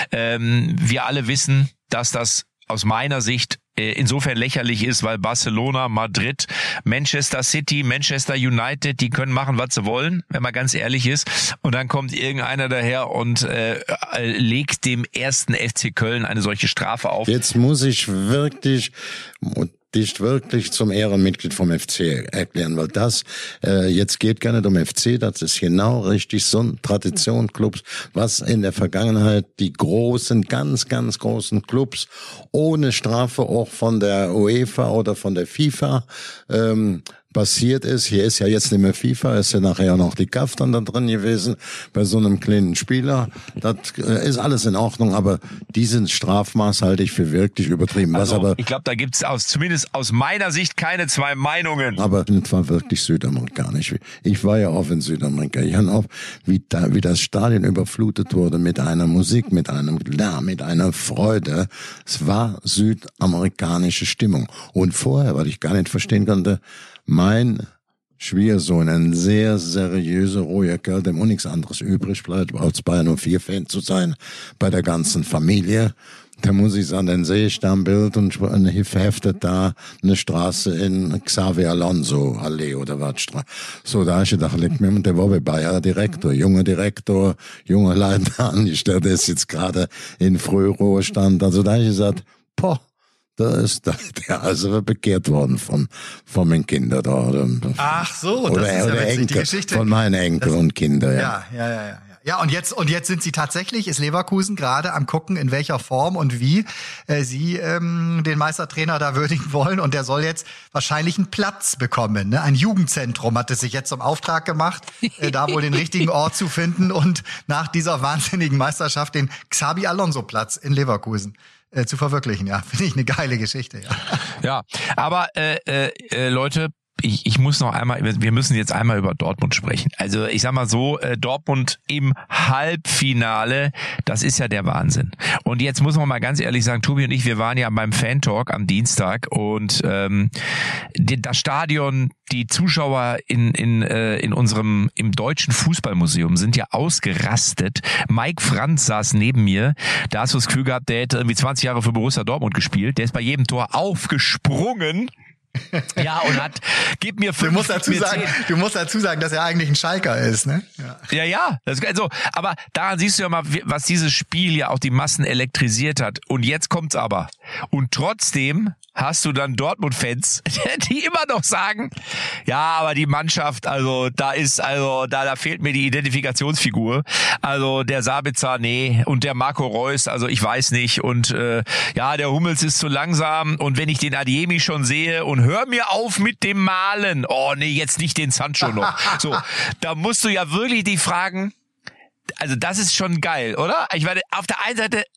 Ähm, wir alle wissen, dass das aus meiner Sicht insofern lächerlich ist, weil Barcelona, Madrid, Manchester City, Manchester United, die können machen, was sie wollen, wenn man ganz ehrlich ist. Und dann kommt irgendeiner daher und äh, legt dem ersten F C Köln eine solche Strafe auf. Jetzt muss ich wirklich dich wirklich zum Ehrenmitglied vom F C erklären, weil das äh, jetzt geht gar nicht um F C, das ist genau richtig so ein Traditionclubs, was in der Vergangenheit die großen, ganz, ganz großen Clubs ohne Strafe auch von der UEFA oder von der FIFA ähm, passiert ist. Hier ist ja jetzt nicht mehr FIFA, ist ja nachher auch noch die K A F dann da drin gewesen, bei so einem kleinen Spieler. Das ist alles in Ordnung, aber diesen Strafmaß halte ich für wirklich übertrieben. Was Also, aber, ich glaube, da gibt's aus, zumindest aus meiner Sicht keine zwei Meinungen. aber das war wirklich südamerikanisch. Ich war ja auch in Südamerika. Ich habe auch, wie, da, wie das Stadion überflutet wurde mit einer Musik, mit einem Lärm, mit einer Freude. Es war südamerikanische Stimmung. Und vorher, weil ich gar nicht verstehen konnte, mein Schwiegersohn, ein sehr seriöser, ruhiger Kerl, dem auch nichts anderes übrig bleibt, als Bayern null vier Fan zu sein, bei der ganzen Familie. Da muss ich sagen, dann sehe ich da ein Bild und verheftet da eine Straße in Xavier Alonso Allee oder was. So, da habe ich gedacht, liegt mir, der war bei Bayer Direktor, junger Direktor, junger Leiter angestellt, der ist jetzt gerade in Frühruhestand. Also da habe ich gesagt, poh, da ist der also bekehrt worden von, von meinen Kindern da. Oder, Ach so, das oder, ist ja oder witzig, Enkel, die Geschichte. von meinen Enkel Das, und Kindern, ja. Ja, ja, ja, ja. Ja, und jetzt, und jetzt sind sie tatsächlich, ist Leverkusen gerade am gucken, in welcher Form und wie äh, sie ähm, den Meistertrainer da würdigen wollen. Und der soll jetzt wahrscheinlich einen Platz bekommen. Ne? Ein Jugendzentrum hat es sich jetzt zum Auftrag gemacht, äh, da wohl den richtigen Ort zu finden und nach dieser wahnsinnigen Meisterschaft den Xabi Alonso-Platz in Leverkusen äh, zu verwirklichen. Ja, finde ich eine geile Geschichte. Ja, Ja, aber äh, äh, äh, Leute, Ich, ich muss noch einmal, wir müssen jetzt einmal über Dortmund sprechen. Also ich sag mal so, äh, Dortmund im Halbfinale, das ist ja der Wahnsinn. Und jetzt muss man mal ganz ehrlich sagen, Tobi und ich, wir waren ja beim Fan-Talk am Dienstag und ähm, die, das Stadion, die Zuschauer in in äh, in unserem im Deutschen Fußballmuseum sind ja ausgerastet. Mike Franz saß neben mir, da hast du das Gefühl gehabt, der hätte irgendwie zwanzig Jahre für Borussia Dortmund gespielt. Der ist bei jedem Tor aufgesprungen. Ja, und hat, gib mir fünf, du musst dazu mir sagen, zehn. du musst dazu sagen, dass er eigentlich ein Schalker ist, ne? Ja. Ja, ja, das, also, aber daran siehst du ja mal, was dieses Spiel ja auch die Massen elektrisiert hat. Und jetzt kommt's aber. Und trotzdem hast du dann Dortmund-Fans, die immer noch sagen, ja, aber die Mannschaft, also da ist, also da, da fehlt mir die Identifikationsfigur. Also der Sabitzer, nee, und der Marco Reus, also ich weiß nicht. Und äh, ja, der Hummels ist zu langsam. Und wenn ich den Adeyemi schon sehe und hör mir auf mit dem Malen, oh nee, jetzt nicht den Sancho noch. So, da musst du ja wirklich die fragen, also das ist schon geil, oder? Ich meine, auf der einen Seite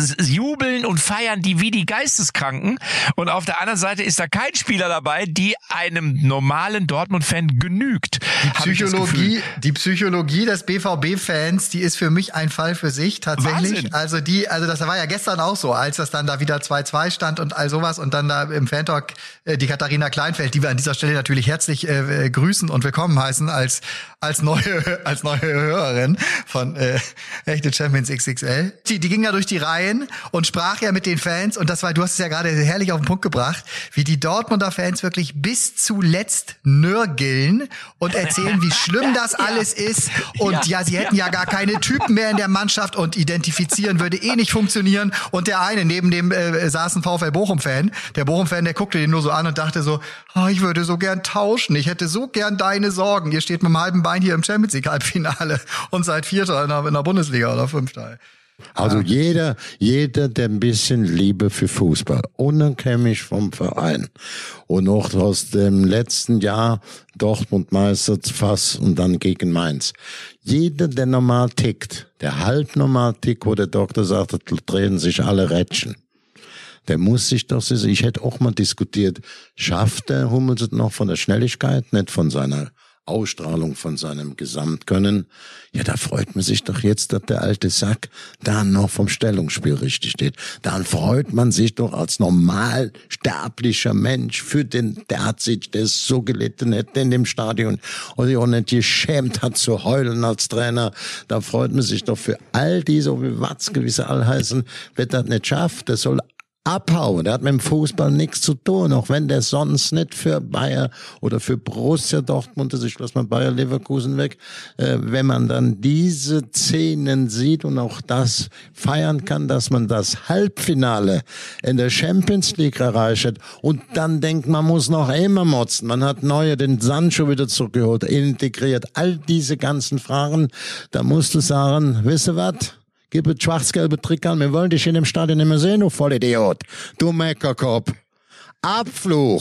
jubeln und feiern die wie die Geisteskranken und auf der anderen Seite ist da kein Spieler dabei, die einem normalen Dortmund-Fan genügt. Die Psychologie, die Psychologie des B V B-Fans, die ist für mich ein Fall für sich tatsächlich. Wahnsinn. Also die, also das war ja gestern auch so, als das dann da wieder zwei zwei stand und all sowas und dann da im Fan-Talk äh, die Katharina Kleinfeld, die wir an dieser Stelle natürlich herzlich äh, grüßen und willkommen heißen als als neue als neue Hörerin von äh, Echte Champions X X L. Die, die ging ja durch die Reihen und sprach ja mit den Fans und das war, du hast es ja gerade herrlich auf den Punkt gebracht, wie die Dortmunder Fans wirklich bis zuletzt nörgeln und erzählen, wie schlimm das alles ist und ja, ja sie hätten ja gar keine Typen mehr in der Mannschaft und identifizieren würde eh nicht funktionieren und der eine neben dem äh, saß ein VfL Bochum-Fan, der Bochum-Fan, der guckte den nur so an und dachte so, oh, ich würde so gern tauschen, ich hätte so gern deine Sorgen, ihr steht mit dem halben Bein hier im Champions League Halbfinale und seid Vierter in der, in der Bundesliga oder Fünfter. Also jeder, jeder, der ein bisschen Liebe für Fußball, unabhängig vom Verein und auch aus dem letzten Jahr Dortmund meistert Fass und dann gegen Mainz. Jeder, der normal tickt, der halb normal tickt, wo der Doktor sagt, da drehen sich alle Rädchen. Der muss sich doch, ich hätte auch mal diskutiert, schafft der Hummels es noch von der Schnelligkeit, nicht von seiner Ausstrahlung, von seinem Gesamtkönnen. Ja, da freut man sich doch jetzt, dass der alte Sack da noch vom Stellungsspiel richtig steht. Dann freut man sich doch als normal sterblicher Mensch für den, der hat sich, der ist so gelitten hätte in dem Stadion und sich auch nicht geschämt hat zu heulen als Trainer. Da freut man sich doch für all diese, wie Watzke, wie sie alle heißen, wer das nicht schafft, der soll abhauen. Der hat mit dem Fußball nichts zu tun, auch wenn der sonst nicht für Bayer oder für Borussia Dortmund ist. Ich lasse mal Bayer Leverkusen weg. Äh, wenn man dann diese Szenen sieht und auch das feiern kann, dass man das Halbfinale in der Champions League erreicht hat und dann denkt, man muss noch immer motzen. Man hat neue, den Sancho wieder zurückgeholt, integriert. All diese ganzen Fragen, da musst du sagen, wisst ihr was? Gib das schwarz-gelbe Trick an, wir wollen dich in dem Stadion nicht mehr sehen, du Vollidiot. Du Meckerkopf. Abfluch.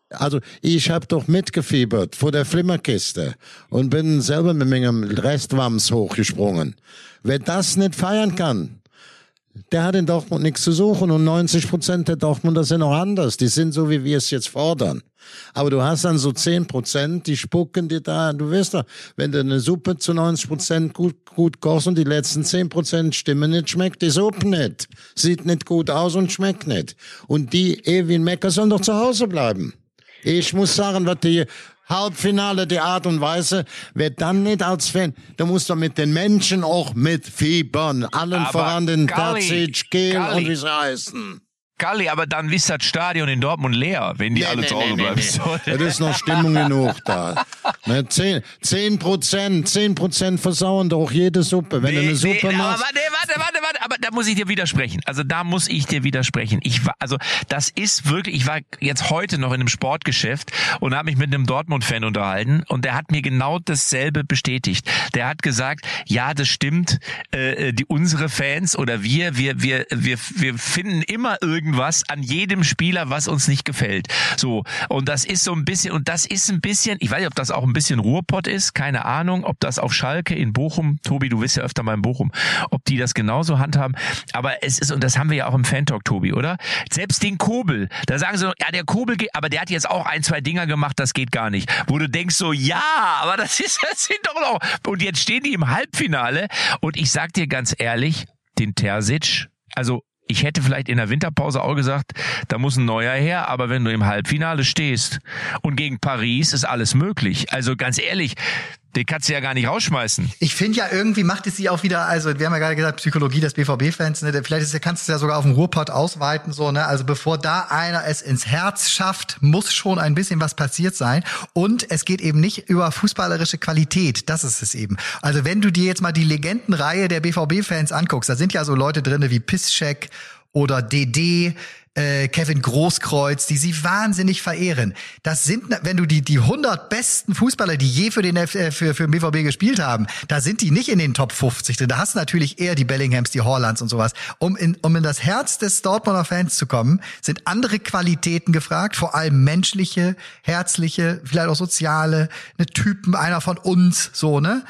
Also ich habe doch mitgefiebert vor der Flimmerkiste und bin selber mit meinem Restwams hochgesprungen. Wer das nicht feiern kann, der hat in Dortmund nichts zu suchen und neunzig Prozent der Dortmunder sind auch anders. Die sind so, wie wir es jetzt fordern. Aber du hast dann so zehn Prozent, die spucken dir da. Du weißt doch, wenn du eine Suppe zu neunzig Prozent gut, gut kochst und die letzten zehn Prozent stimmen nicht, schmeckt die Suppe nicht. Sieht nicht gut aus und schmeckt nicht. Und die Ewin Mecker sollen doch zu Hause bleiben. Ich muss sagen, was die Halbfinale, die Art und Weise, wer dann nicht als Fan, da muss doch mit den Menschen auch mitfiebern. Allen Aber voran den Galli, Terzic, Kehl Galli. und wie sie heißen. Galli, aber dann ist das Stadion in Dortmund leer, wenn die Nee, alle nee, zu Hause nee, bleiben. nee, So. nee. Da ist noch Stimmung genug da. Ne, zehn, zehn Prozent, zehn Prozent versauen doch jede Suppe. Wenn du eine Suppe nee, machst. Aber warte, warte, warte, warte, aber da muss ich dir widersprechen. Also da muss ich dir widersprechen. Ich war, also das ist wirklich, ich war jetzt heute noch in einem Sportgeschäft und habe mich mit einem Dortmund-Fan unterhalten und der hat mir genau dasselbe bestätigt. Der hat gesagt, ja, das stimmt, äh, die unsere Fans oder wir, wir, wir, wir, wir finden immer irgendwas an jedem Spieler, was uns nicht gefällt. So. Und das ist so ein bisschen, und das ist ein bisschen, ich weiß nicht, ob das auch ein bisschen Ruhrpott ist, keine Ahnung, ob das auf Schalke in Bochum, Tobi, du bist ja öfter mal in Bochum, ob die das genauso handhaben. Aber es ist, und das haben wir ja auch im Fan-Talk, Tobi, oder? Selbst den Kobel, da sagen sie, ja, der Kobel geht, aber der hat jetzt auch ein, zwei Dinger gemacht, das geht gar nicht. Wo du denkst so, ja, aber das ist, das sind doch noch, und jetzt stehen die im Halbfinale, und ich sag dir ganz ehrlich, den Terzic, also, ich hätte vielleicht in der Winterpause auch gesagt, da muss ein neuer her, aber wenn du im Halbfinale stehst und gegen Paris ist alles möglich. Also ganz ehrlich, den kannst du ja gar nicht rausschmeißen. Ich finde ja, irgendwie macht es sie auch wieder, also wir haben ja gerade gesagt, Psychologie des B V B-Fans, ne? Vielleicht ist, kannst du es ja sogar auf den Ruhrpott ausweiten, so, ne? Also bevor da einer es ins Herz schafft, muss schon ein bisschen was passiert sein. Und es geht eben nicht über fußballerische Qualität, das ist es eben. Also wenn du dir jetzt mal die Legendenreihe der B V B-Fans anguckst, da sind ja so Leute drinne wie Piszczek oder D D, äh, Kevin Großkreuz, die sie wahnsinnig verehren. Das sind, wenn du die die hundert besten Fußballer, die je für den äh, für für den B V B gespielt haben, da sind die nicht in den Top fünfzig drin. Da hast du natürlich eher die Bellinghams, die Haalands und sowas. Um in um in das Herz des Dortmunder Fans zu kommen, sind andere Qualitäten gefragt, vor allem menschliche, herzliche, vielleicht auch soziale, ne Typen, einer von uns, so, ne?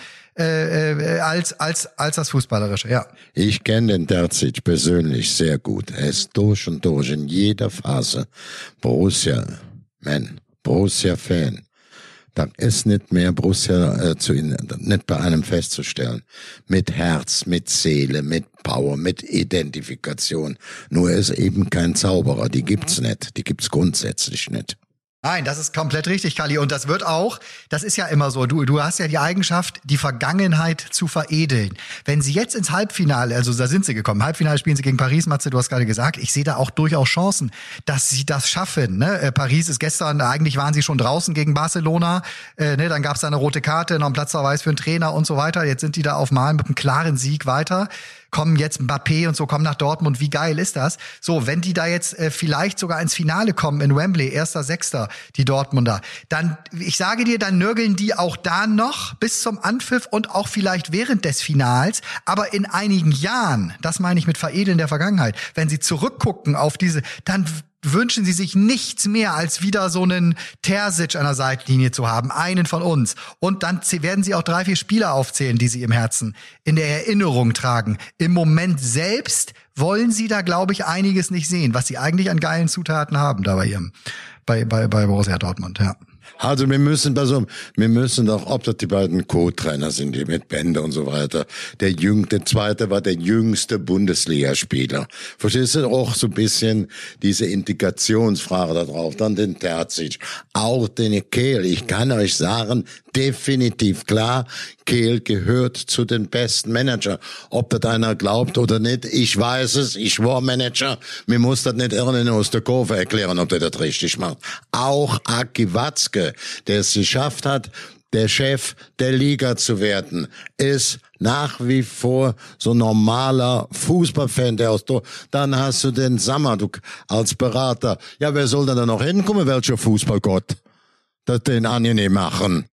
Äh, äh, als als als das Fußballerische, ja. Ich kenne den Terzic persönlich sehr gut. Er ist durch und durch in jeder Phase Borussia, man, Borussia-Fan. Da ist nicht mehr Borussia äh, zu nicht bei einem festzustellen. Mit Herz, mit Seele, mit Power, mit Identifikation. Nur er ist eben kein Zauberer. Die gibt's nicht. Die gibt's grundsätzlich nicht. Nein, das ist komplett richtig, Kalli. Und das wird auch, das ist ja immer so, du, du hast ja die Eigenschaft, die Vergangenheit zu veredeln. Wenn sie jetzt ins Halbfinale, also da sind sie gekommen, Halbfinale spielen sie gegen Paris, Matze, du hast gerade gesagt, ich sehe da auch durchaus Chancen, dass sie das schaffen. Ne? Äh, Paris ist gestern, eigentlich waren sie schon draußen gegen Barcelona, äh, ne? Dann gab es da eine rote Karte, noch einen Platzverweis für den Trainer und so weiter. Jetzt sind die da auf Malen mit einem klaren Sieg weiter. Kommen jetzt Mbappé und so, kommen nach Dortmund, wie geil ist das? So, wenn die da jetzt äh, vielleicht sogar ins Finale kommen in Wembley, erster Sechster, die Dortmunder, dann, ich sage dir, dann nörgeln die auch da noch bis zum Anpfiff und auch vielleicht während des Finals, aber in einigen Jahren, das meine ich mit Veredeln der Vergangenheit, wenn sie zurückgucken auf diese, dann wünschen sie sich nichts mehr, als wieder so einen Terzic an der Seitenlinie zu haben, einen von uns. Und dann werden sie auch drei, vier Spieler aufzählen, die sie im Herzen, in der Erinnerung tragen. Im Moment selbst wollen sie da, glaube ich, einiges nicht sehen, was sie eigentlich an geilen Zutaten haben da bei ihrem, bei, bei, bei Borussia Dortmund, ja. Also wir müssen, also wir müssen doch, ob das die beiden Co-Trainer sind, die mit Bände und so weiter. Der jüngste, der zweite war der jüngste Bundesligaspieler. Verstehst du auch so ein bisschen diese Integrationsfrage da drauf? Dann den Terzic, auch den Kehl. Ich kann euch sagen, definitiv klar, Kehl gehört zu den besten Manager. Ob das einer glaubt oder nicht, ich weiß es, ich war Manager. Mir muss das nicht irgendeiner aus der Kurve erklären, ob der das richtig macht. Auch Aki Watzke, der es geschafft hat, der Chef der Liga zu werden, ist nach wie vor so normaler Fußballfan, der aus Tor. Dann hast du den Sammer, du als Berater. Ja, wer soll denn da noch hinkommen, welcher Fußballgott, das den angenehm machen?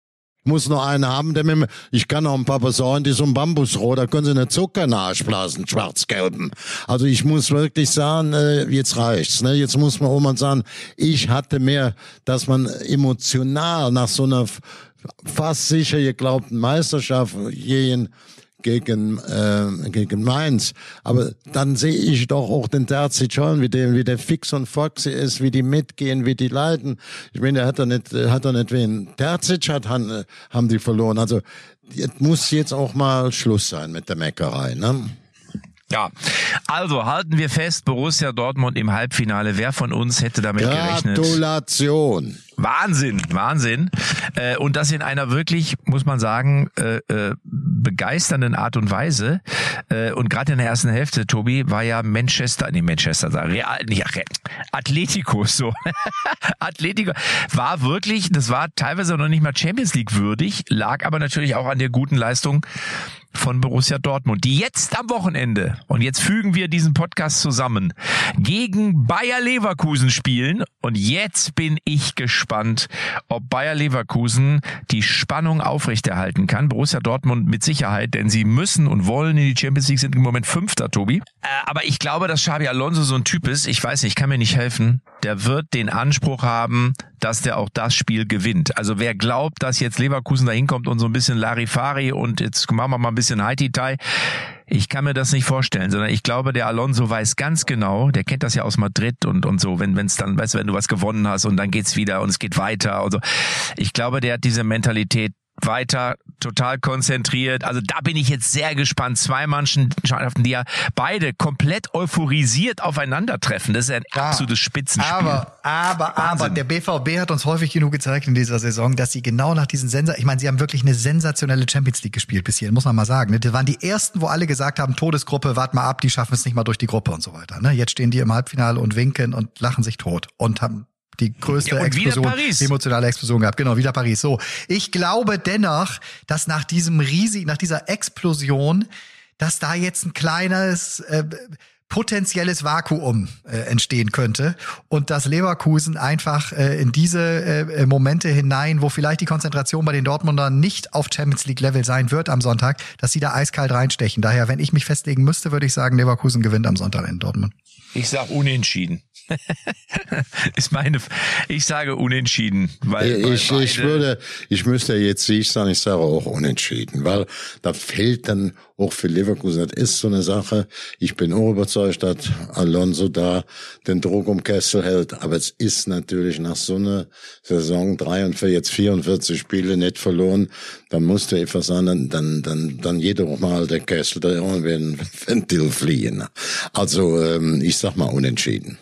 muss noch einen haben, der mir, ich kann noch ein paar besorgen, die so ein Bambusrohr, da können sie eine Zucker nachblasen, schwarz-gelben. Also ich muss wirklich sagen, äh, jetzt reicht's, ne? Jetzt muss man auch mal sagen, ich hatte mehr, dass man emotional nach so einer fast sicher geglaubten Meisterschaft gegen gegen äh, gegen Mainz, aber dann sehe ich doch auch den Terzic schon, wie der wie der fix und foxy ist, wie die mitgehen, wie die leiden. Ich meine, der hat er nicht hat er nicht wen Terzic hat haben, haben die verloren. Also es muss jetzt auch mal Schluss sein mit der Meckerei, ne? Ja, also halten wir fest, Borussia Dortmund im Halbfinale. Wer von uns hätte damit gerechnet? Gratulation. Wahnsinn, Wahnsinn. Äh, und das in einer wirklich, muss man sagen, äh, äh, begeisternden Art und Weise. Äh, und gerade in der ersten Hälfte, Tobi, war ja Manchester, nee, Manchester, Real, nicht, Atletico, so. Atletico war wirklich, das war teilweise noch nicht mal Champions League würdig, lag aber natürlich auch an der guten Leistung von Borussia Dortmund, die jetzt am Wochenende, und jetzt fügen wir diesen Podcast zusammen, gegen Bayer Leverkusen spielen. Und jetzt bin ich gespannt, ob Bayer Leverkusen die Spannung aufrechterhalten kann. Borussia Dortmund mit Sicherheit, denn sie müssen und wollen in die Champions League, sind im Moment Fünfter, Tobi. Äh, aber ich glaube, dass Xabi Alonso so ein Typ ist, ich weiß nicht, kann mir nicht helfen, der wird den Anspruch haben, dass der auch das Spiel gewinnt. Also wer glaubt, dass jetzt Leverkusen da hinkommt und so ein bisschen Larifari und jetzt machen wir mal ein bisschen Haiti-Tai, ich kann mir das nicht vorstellen, sondern ich glaube, der Alonso weiß ganz genau, der kennt das ja aus Madrid und und so, wenn wenn's dann, weißt du, wenn du was gewonnen hast und dann geht's wieder und es geht weiter und so. Ich glaube, der hat diese Mentalität weiter, total konzentriert. Also da bin ich jetzt sehr gespannt. Zwei Mannschaften, die ja beide komplett euphorisiert aufeinandertreffen. Das ist ein ja, absolutes Spitzenspiel. Aber, aber, aber, der B V B hat uns häufig genug gezeigt in dieser Saison, dass sie genau nach diesen Sensa, ich meine, sie haben wirklich eine sensationelle Champions League gespielt bis hierhin, muss man mal sagen. Das waren die ersten, wo alle gesagt haben, Todesgruppe, wart mal ab, die schaffen es nicht mal durch die Gruppe und so weiter. Jetzt stehen die im Halbfinale und winken und lachen sich tot und haben die größte ja, Explosion, emotionale Explosion gehabt. Genau, wieder Paris. So. Ich glaube dennoch, dass nach diesem riesig, nach dieser Explosion, dass da jetzt ein kleines, äh, potenzielles Vakuum äh, entstehen könnte und dass Leverkusen einfach äh, in diese äh, Momente hinein, wo vielleicht die Konzentration bei den Dortmundern nicht auf Champions League Level sein wird am Sonntag, dass sie da eiskalt reinstechen. Daher, wenn ich mich festlegen müsste, würde ich sagen, Leverkusen gewinnt am Sonntag in Dortmund. Ich sag unentschieden. Ist meine, ich sage unentschieden, weil, ich, weil ich würde, ich müsste jetzt ich sagen, ich sage auch unentschieden, weil da fehlt dann auch für Leverkusen, das ist so eine Sache. Ich bin auch überzeugt, dass Alonso da den Druck um Kessel hält, aber es ist natürlich nach so einer Saison drei und vier, jetzt vierundvierzig Spiele nicht verloren, dann musste etwas sagen, dann, dann, dann, dann jeder Mal der Kessel da irgendwie ein Ventil fliehen. Also, ähm, ich sag mal unentschieden.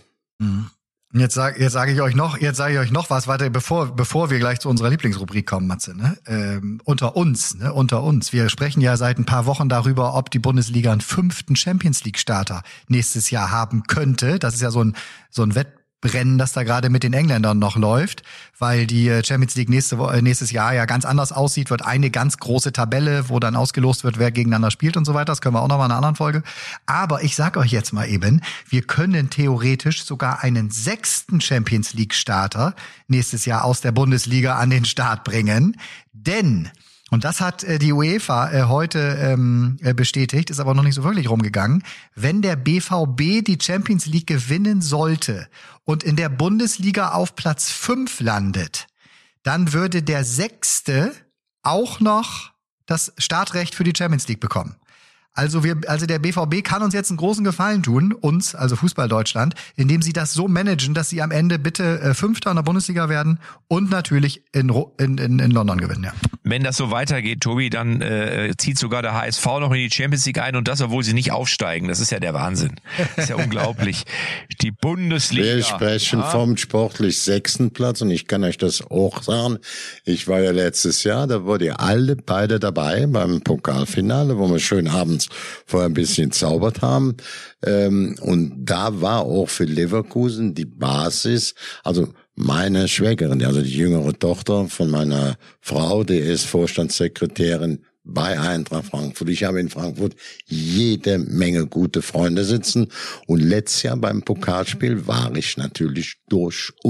Jetzt sage jetzt sag ich euch noch, jetzt sage ich euch noch was weiter, bevor bevor wir gleich zu unserer Lieblingsrubrik kommen, Matze. Ne? Ähm, unter uns, ne? Unter uns. Wir sprechen ja seit ein paar Wochen darüber, ob die Bundesliga einen fünften Champions League Starter nächstes Jahr haben könnte. Das ist ja so ein so ein Wettbewerb. Rennen, das da gerade mit den Engländern noch läuft, weil die Champions League nächste Woche, nächstes Jahr ja ganz anders aussieht, wird eine ganz große Tabelle, wo dann ausgelost wird, wer gegeneinander spielt und so weiter. Das können wir auch noch mal in einer anderen Folge. Aber ich sag euch jetzt mal eben, wir können theoretisch sogar einen sechsten Champions League Starter nächstes Jahr aus der Bundesliga an den Start bringen, denn und das hat äh, die UEFA äh, heute ähm, äh, bestätigt, ist aber noch nicht so wirklich rumgegangen. Wenn der B V B die Champions League gewinnen sollte und in der Bundesliga auf Platz fünf landet, dann würde der Sechste auch noch das Startrecht für die Champions League bekommen. Also wir, also der B V B kann uns jetzt einen großen Gefallen tun, uns, also Fußball Deutschland, indem sie das so managen, dass sie am Ende bitte äh, Fünfter in der Bundesliga werden und natürlich in, in, in, in London gewinnen, ja. Wenn das so weitergeht, Tobi, dann äh, zieht sogar der H S V noch in die Champions League ein und das, obwohl sie nicht aufsteigen. Das ist ja der Wahnsinn. Das ist ja unglaublich. Die Bundesliga. Wir sprechen ja. vom sportlich sechsten Platz und ich kann euch das auch sagen. Ich war ja letztes Jahr, da wurde ihr alle beide dabei beim Pokalfinale, wo wir schön abends vorher ein bisschen zaubert haben. Ähm, und da war auch für Leverkusen die Basis, also meine Schwägerin, also die jüngere Tochter von meiner Frau, die ist Vorstandssekretärin bei Eintracht Frankfurt. Ich habe in Frankfurt jede Menge gute Freunde sitzen und letztes Jahr beim Pokalspiel war ich natürlich durch und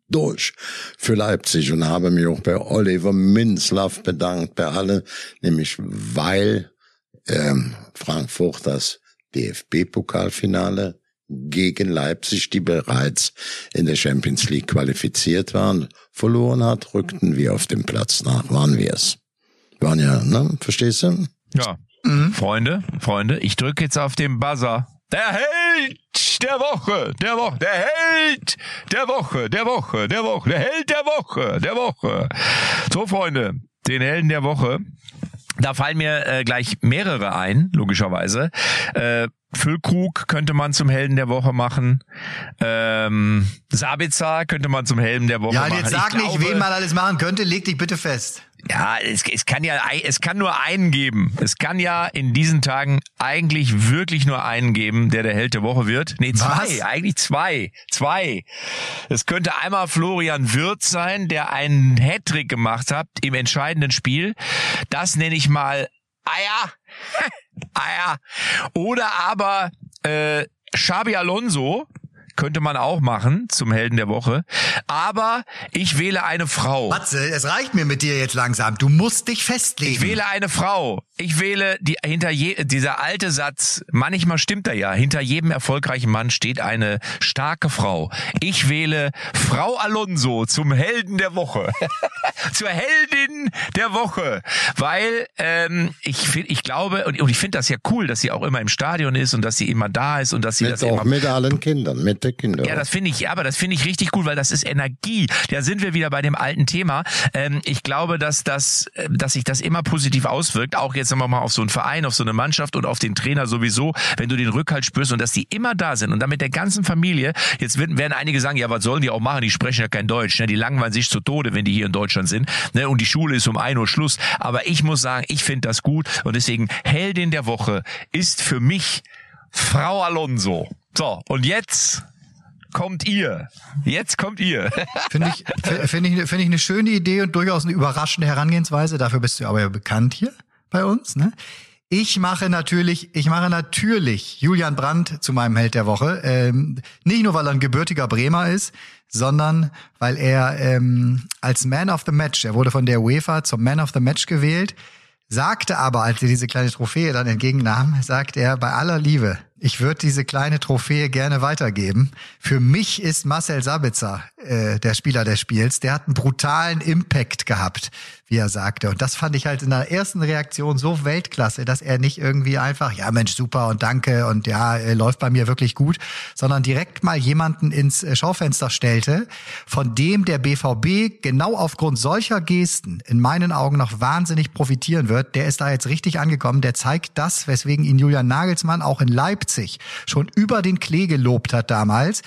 durch für Leipzig und habe mich auch bei Oliver Minzlaff bedankt, bei allen, nämlich weil ähm, Frankfurt das D F B-Pokalfinale gegen Leipzig, die bereits in der Champions League qualifiziert waren, verloren hat, rückten wir auf dem Platz nach, waren wir es. Waren ja, ne? Verstehst du? Ja. Mhm. Freunde, Freunde, ich drücke jetzt auf den Buzzer. Der Held der Woche, der Woche, der Held der Woche, der Woche, der Woche, der Held der Woche, der Woche. So, Freunde, den Helden der Woche. Da fallen mir äh, gleich mehrere ein, logischerweise. Äh, Füllkrug könnte man zum Helden der Woche machen. Ähm, Sabitzer könnte man zum Helden der Woche ja, machen. Ja, jetzt sag ich nicht, glaube, wen man alles machen könnte. Leg dich bitte fest. Ja, es, es kann ja, es kann nur einen geben. Es kann ja in diesen Tagen eigentlich wirklich nur einen geben, der der Held der Woche wird. Nee, zwei, Was? eigentlich zwei. Zwei. Es könnte einmal Florian Wirtz sein, der einen Hattrick gemacht hat im entscheidenden Spiel. Das nenne ich mal Eier. Eier. Oder aber äh, Xabi Alonso. Könnte man auch machen zum Helden der Woche. Aber ich wähle eine Frau. Matze, es reicht mir mit dir jetzt langsam. Du musst dich festlegen. Ich wähle eine Frau. Ich wähle die hinter je, dieser alte Satz, manchmal stimmt er ja, hinter jedem erfolgreichen Mann steht eine starke Frau. Ich wähle Frau Alonso zum Helden der Woche. Zur Heldin der Woche. Weil ähm, ich find, ich glaube, und, und ich finde das ja cool, dass sie auch immer im Stadion ist und dass sie immer da ist und dass sie mit das auch immer mit allen Kindern, mit der Kinder. Ja, das finde ich, aber das finde ich richtig cool, weil das ist Energie. Da sind wir wieder bei dem alten Thema. Ähm, ich glaube, dass das, dass sich das immer positiv auswirkt, auch jetzt sagen wir mal auf so einen Verein, auf so eine Mannschaft und auf den Trainer sowieso, wenn du den Rückhalt spürst und dass die immer da sind und dann mit der ganzen Familie. Jetzt werden, werden einige sagen, ja, was sollen die auch machen? Die sprechen ja kein Deutsch, ne? Die langweilen sich zu Tode, wenn die hier in Deutschland sind, ne? Und die Schule ist um ein Uhr Schluss. Aber ich muss sagen, ich finde das gut und deswegen Heldin der Woche ist für mich Frau Alonso. So, und jetzt kommt ihr. Jetzt kommt ihr. Finde ich, finde ich, finde ich eine schöne Idee und durchaus eine überraschende Herangehensweise. Dafür bist du aber ja bekannt hier bei uns, ne? Ich mache natürlich, ich mache natürlich Julian Brandt zu meinem Held der Woche. Ähm, nicht nur, weil er ein gebürtiger Bremer ist, sondern weil er ähm, als Man of the Match, er wurde von der UEFA zum Man of the Match gewählt, sagte aber, als er diese kleine Trophäe dann entgegennahm, sagte er, bei aller Liebe, ich würde diese kleine Trophäe gerne weitergeben. Für mich ist Marcel Sabitzer äh, der Spieler des Spiels. Der hat einen brutalen Impact gehabt, wie er sagte. Und das fand ich halt in der ersten Reaktion so Weltklasse, dass er nicht irgendwie einfach, ja Mensch, super und danke und ja, äh, läuft bei mir wirklich gut, sondern direkt mal jemanden ins äh, Schaufenster stellte, von dem der B V B genau aufgrund solcher Gesten in meinen Augen noch wahnsinnig profitieren wird. Der ist da jetzt richtig angekommen. Der zeigt das, weswegen ihn Julian Nagelsmann auch in Leipzig schon über den Klee gelobt hat damals,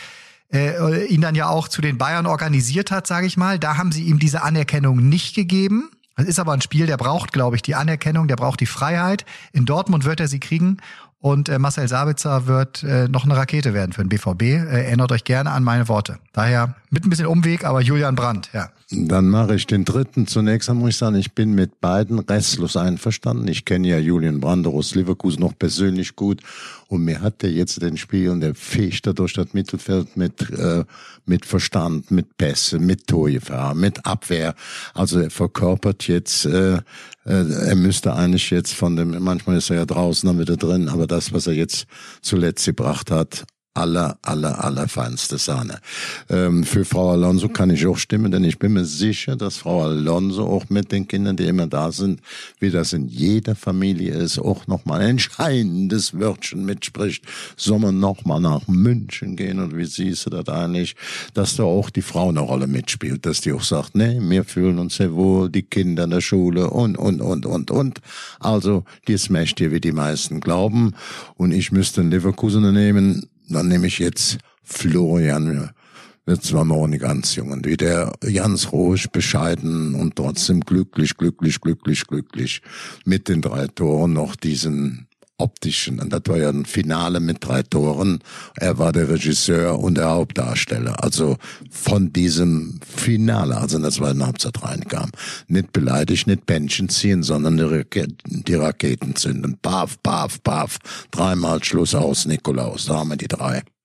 äh, ihn dann ja auch zu den Bayern organisiert hat, sage ich mal. Da haben sie ihm diese Anerkennung nicht gegeben. Das ist aber ein Spiel, der braucht, glaube ich, die Anerkennung, der braucht die Freiheit. In Dortmund wird er sie kriegen und äh, Marcel Sabitzer wird äh, noch eine Rakete werden für den B V B. Äh, erinnert euch gerne an meine Worte. Daher mit ein bisschen Umweg, aber Julian Brandt, ja. Dann mache ich den dritten. Zunächst einmal muss ich sagen, ich bin mit beiden restlos einverstanden. Ich kenne ja Julian Brandt aus Leverkusen noch persönlich gut und mir hat der jetzt den Spiel und der fegt da durch das Mittelfeld mit äh, mit Verstand, mit Pässe, mit Torgefahr, mit Abwehr. Also er verkörpert jetzt, äh, äh, er müsste eigentlich jetzt von dem, manchmal ist er ja draußen, dann wieder drin, aber das, was er jetzt zuletzt gebracht hat, aller, aller, aller feinste Sahne. Ähm, für Frau Alonso kann ich auch stimmen, denn ich bin mir sicher, dass Frau Alonso auch mit den Kindern, die immer da sind, wie das in jeder Familie ist, auch nochmal ein entscheidendes Wörtchen mitspricht. Soll man nochmal nach München gehen und wie siehst du das eigentlich, dass da auch die Frau eine Rolle mitspielt, dass die auch sagt, nee, wir fühlen uns sehr wohl, die Kinder in der Schule und, und, und, und, und. Also, die ist mächtig, wie die meisten glauben und ich müsste einen Leverkusener nehmen. Dann nehme ich jetzt Florian, wird zwar noch nicht ganz jung, und wie der ganz ruhig, bescheiden und trotzdem glücklich, glücklich, glücklich, glücklich mit den drei Toren noch diesen optischen, und das war ja ein Finale mit drei Toren, er war der Regisseur und der Hauptdarsteller, also von diesem Finale, also das war in Halbzeit reinkam, nicht beleidigt, nicht Bändchen ziehen, sondern die, Raketen, die Raketen zünden, paf, paf, paf, dreimal Schluss aus, Nikolaus, da haben wir die drei.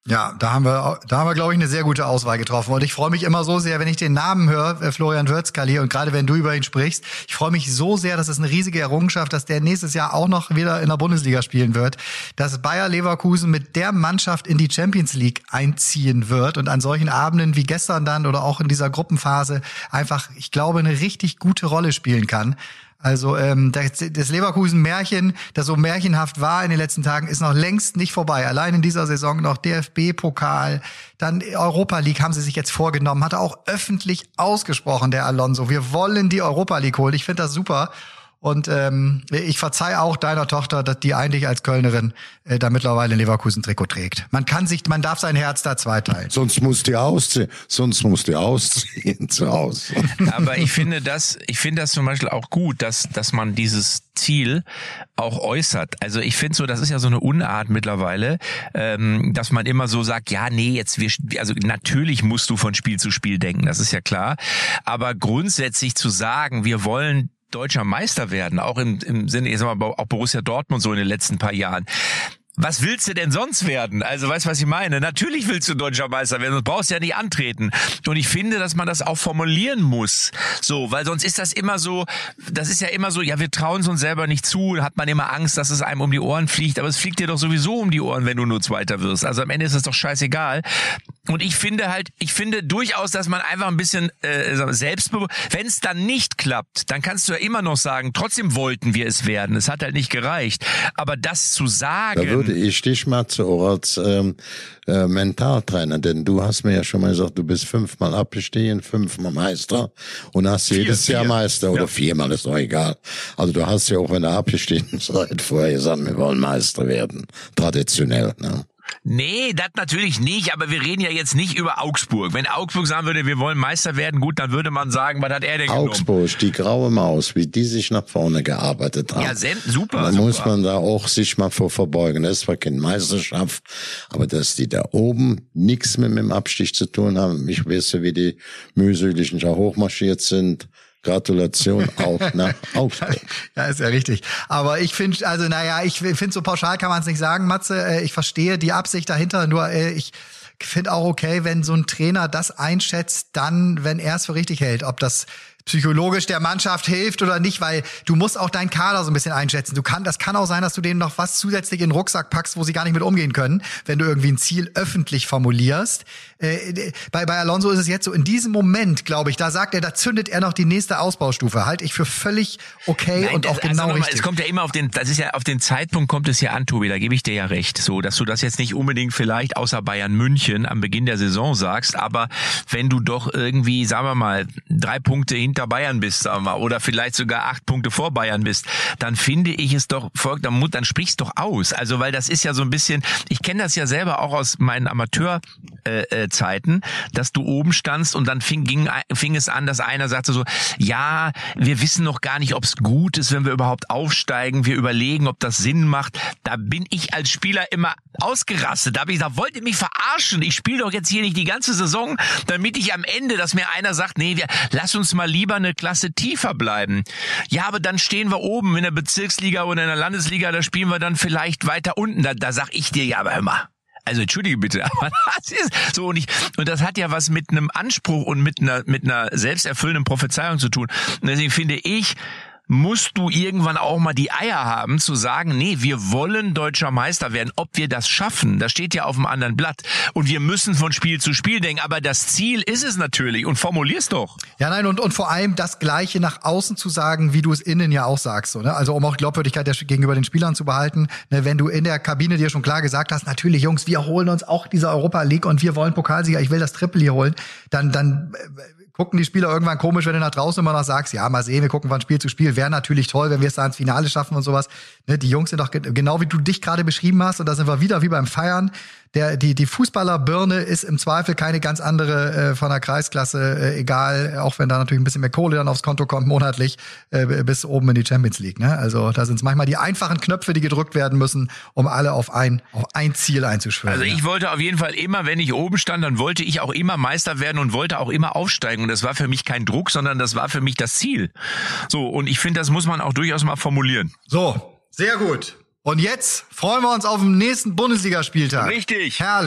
Ja, da haben wir, da haben wir, glaube ich, eine sehr gute Auswahl getroffen. Und ich freue mich immer so sehr, wenn ich den Namen höre, äh, Florian Wirtz, Kali, und gerade wenn du über ihn sprichst. Ich freue mich so sehr, dass es eine riesige Errungenschaft, dass der nächstes Jahr auch noch wieder in der Bundesliga spielen wird, dass Bayer Leverkusen mit der Mannschaft in die Champions League einziehen wird und an solchen Abenden wie gestern dann oder auch in dieser Gruppenphase einfach, ich glaube, eine richtig gute Rolle spielen kann. Also ähm, das, das Leverkusen-Märchen, das so märchenhaft war in den letzten Tagen, ist noch längst nicht vorbei. Allein in dieser Saison noch D F B-Pokal, dann Europa League haben sie sich jetzt vorgenommen, hat er auch öffentlich ausgesprochen, der Alonso. Wir wollen die Europa League holen. Ich finde das super. Und ähm, ich verzeih auch deiner Tochter, dass die eigentlich als Kölnerin äh, da mittlerweile ein Leverkusen-Trikot trägt. Man kann sich, man darf sein Herz da zweiteilen. Sonst musst du ausziehen, sonst musst du ausziehen zu Hause. Aber ich finde das, ich finde das zum Beispiel auch gut, dass dass man dieses Ziel auch äußert. Also ich finde so, das ist ja so eine Unart mittlerweile, ähm, dass man immer so sagt, ja, nee, jetzt wir, also natürlich musst du von Spiel zu Spiel denken, das ist ja klar. Aber grundsätzlich zu sagen, wir wollen deutscher Meister werden, auch im, im Sinne, ich sag mal, auch Borussia Dortmund so in den letzten paar Jahren. Was willst du denn sonst werden? Also, weißt du, was ich meine? Natürlich willst du deutscher Meister werden, du brauchst ja nicht antreten. Und ich finde, dass man das auch formulieren muss. So, weil sonst ist das immer so, das ist ja immer so, ja, wir trauen es uns selber nicht zu, hat man immer Angst, dass es einem um die Ohren fliegt, aber es fliegt dir doch sowieso um die Ohren, wenn du nur Zweiter wirst. Also am Ende ist es doch scheißegal. Und ich finde halt, ich finde durchaus, dass man einfach ein bisschen äh, selbstbewusst, wenn es dann nicht klappt, dann kannst du ja immer noch sagen, trotzdem wollten wir es werden. Es hat halt nicht gereicht. Aber das zu sagen... Da würde ich dich mal zu als ähm, äh, Mentaltrainer, denn du hast mir ja schon mal gesagt, du bist fünfmal abgestiegen, fünfmal Meister und hast vier, jedes vier. Jahr Meister oder ja. viermal, ist doch egal. Also du hast ja auch, wenn du abgestiegen seid, vorher gesagt, wir wollen Meister werden. Traditionell, ne? Nee, das natürlich nicht, aber wir reden ja jetzt nicht über Augsburg. Wenn Augsburg sagen würde, wir wollen Meister werden, gut, dann würde man sagen, was hat er denn genommen? Augsburg, die graue Maus, wie die sich nach vorne gearbeitet haben. Ja, sehr, super. Da super. muss man da auch sich mal vor verbeugen. Das ist zwar keine Meisterschaft, aber dass die da oben nichts mit dem Abstieg zu tun haben. Ich weiß ja, wie die mühseligen da hochmarschiert sind. Gratulation auch nach Augsburg. Ja, ist ja richtig. Aber ich finde, also naja, ich finde, so pauschal kann man es nicht sagen, Matze. Ich verstehe die Absicht dahinter, nur ich finde auch okay, wenn so ein Trainer das einschätzt, dann, wenn er es für richtig hält, ob das psychologisch der Mannschaft hilft oder nicht, weil du musst auch deinen Kader so ein bisschen einschätzen. Du kann, das kann auch sein, dass du denen noch was zusätzlich in den Rucksack packst, wo sie gar nicht mit umgehen können, wenn du irgendwie ein Ziel öffentlich formulierst. Äh, bei, bei Alonso ist es jetzt so, in diesem Moment, glaube ich, da sagt er, da zündet er noch die nächste Ausbaustufe. Halte ich für völlig okay. Nein, und auch das, genau also richtig. Es kommt ja immer auf den, das ist ja auf den Zeitpunkt kommt es ja an, Tobi, da gebe ich dir ja recht, so, dass du das jetzt nicht unbedingt vielleicht außer Bayern München am Beginn der Saison sagst, aber wenn du doch irgendwie, sagen wir mal, drei Punkte hinter Bayern bist, sagen wir, oder vielleicht sogar acht Punkte vor Bayern bist, dann finde ich es doch folgt, dann, dann sprichst doch aus. Also, weil das ist ja so ein bisschen, ich kenne das ja selber auch aus meinen Amateurzeiten, äh, dass du oben standst und dann fing, ging, fing es an, dass einer sagte so, ja, wir wissen noch gar nicht, ob es gut ist, wenn wir überhaupt aufsteigen, wir überlegen, ob das Sinn macht. Da bin ich als Spieler immer ausgerastet. Da habe ich gesagt, wollt ihr mich verarschen? Ich spiele doch jetzt hier nicht die ganze Saison, damit ich am Ende, dass mir einer sagt, nee, wir, lass uns mal lieber eine Klasse tiefer bleiben. Ja, aber dann stehen wir oben in der Bezirksliga oder in der Landesliga, da spielen wir dann vielleicht weiter unten. Da, da sag ich dir ja aber immer. Also entschuldige bitte, aber das ist so und ich und das hat ja was mit einem Anspruch und mit einer mit einer selbsterfüllenden Prophezeiung zu tun. Und deswegen finde ich, musst du irgendwann auch mal die Eier haben, zu sagen, nee, wir wollen deutscher Meister werden. Ob wir das schaffen, das steht ja auf dem anderen Blatt. Und wir müssen von Spiel zu Spiel denken. Aber das Ziel ist es natürlich. Und formulier's doch. Ja, nein, und, und vor allem das Gleiche nach außen zu sagen, wie du es innen ja auch sagst. So, ne? Also um auch Glaubwürdigkeit der, gegenüber den Spielern zu behalten. Ne? Wenn du in der Kabine dir schon klar gesagt hast, natürlich, Jungs, wir holen uns auch diese Europa League und wir wollen Pokalsieger, ich will das Triple hier holen, dann, dann gucken die Spieler irgendwann komisch, wenn du nach draußen immer noch sagst, ja, mal sehen, wir gucken von Spiel zu Spiel. Wäre natürlich toll, wenn wir es da ins Finale schaffen und sowas. Ne, die Jungs sind doch genau wie du dich gerade beschrieben hast, und da sind wir wieder wie beim Feiern. Der, die, die Fußballerbirne ist im Zweifel keine ganz andere äh, von der Kreisklasse, äh, egal, auch wenn da natürlich ein bisschen mehr Kohle dann aufs Konto kommt monatlich, äh, bis oben in die Champions League. Ne? Also da sind es manchmal die einfachen Knöpfe, die gedrückt werden müssen, um alle auf ein, auf ein Ziel einzuschwören. Also ich ja. wollte auf jeden Fall immer, wenn ich oben stand, dann wollte ich auch immer Meister werden und wollte auch immer aufsteigen. Und das war für mich kein Druck, sondern das war für mich das Ziel. So, und ich finde, das muss man auch durchaus mal formulieren. So, sehr gut. Und jetzt freuen wir uns auf den nächsten Bundesligaspieltag. Richtig. Herrlich.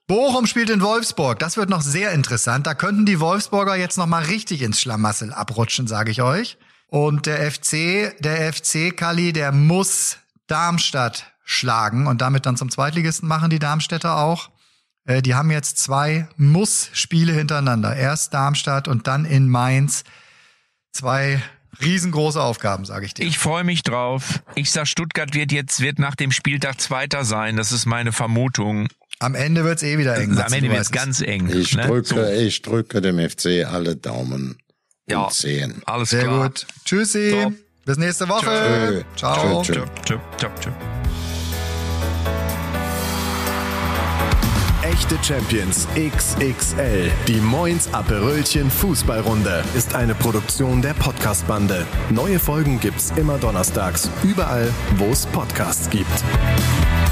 Bochum spielt in Wolfsburg. Das wird noch sehr interessant. Da könnten die Wolfsburger jetzt noch mal richtig ins Schlamassel abrutschen, sage ich euch. Und der F C, der F C Kalli, der muss Darmstadt schlagen und damit dann zum Zweitligisten machen, die Darmstädter auch. Äh, die haben jetzt zwei Muss-Spiele hintereinander. Erst Darmstadt und dann in Mainz. Zwei riesengroße Aufgaben, sage ich dir. Ich freue mich drauf. Ich sag, Stuttgart wird jetzt wird nach dem Spieltag Zweiter sein. Das ist meine Vermutung. Am Ende wird's eh wieder eng. Am Ende wird's ganz eng. Ich ne? drücke, so. ich drücke dem F C alle Daumen ja, und Zehen. Alles Sehr klar. gut. Tschüssi. So. Bis nächste Woche. Tschö. Ciao. Tschö, tschö. Tschö, tschö, tschö. Echte Champions X X L. Die Moins Aperölchen Fußballrunde ist eine Produktion der Podcast-Bande. Neue Folgen gibt's immer donnerstags, überall, wo es Podcasts gibt.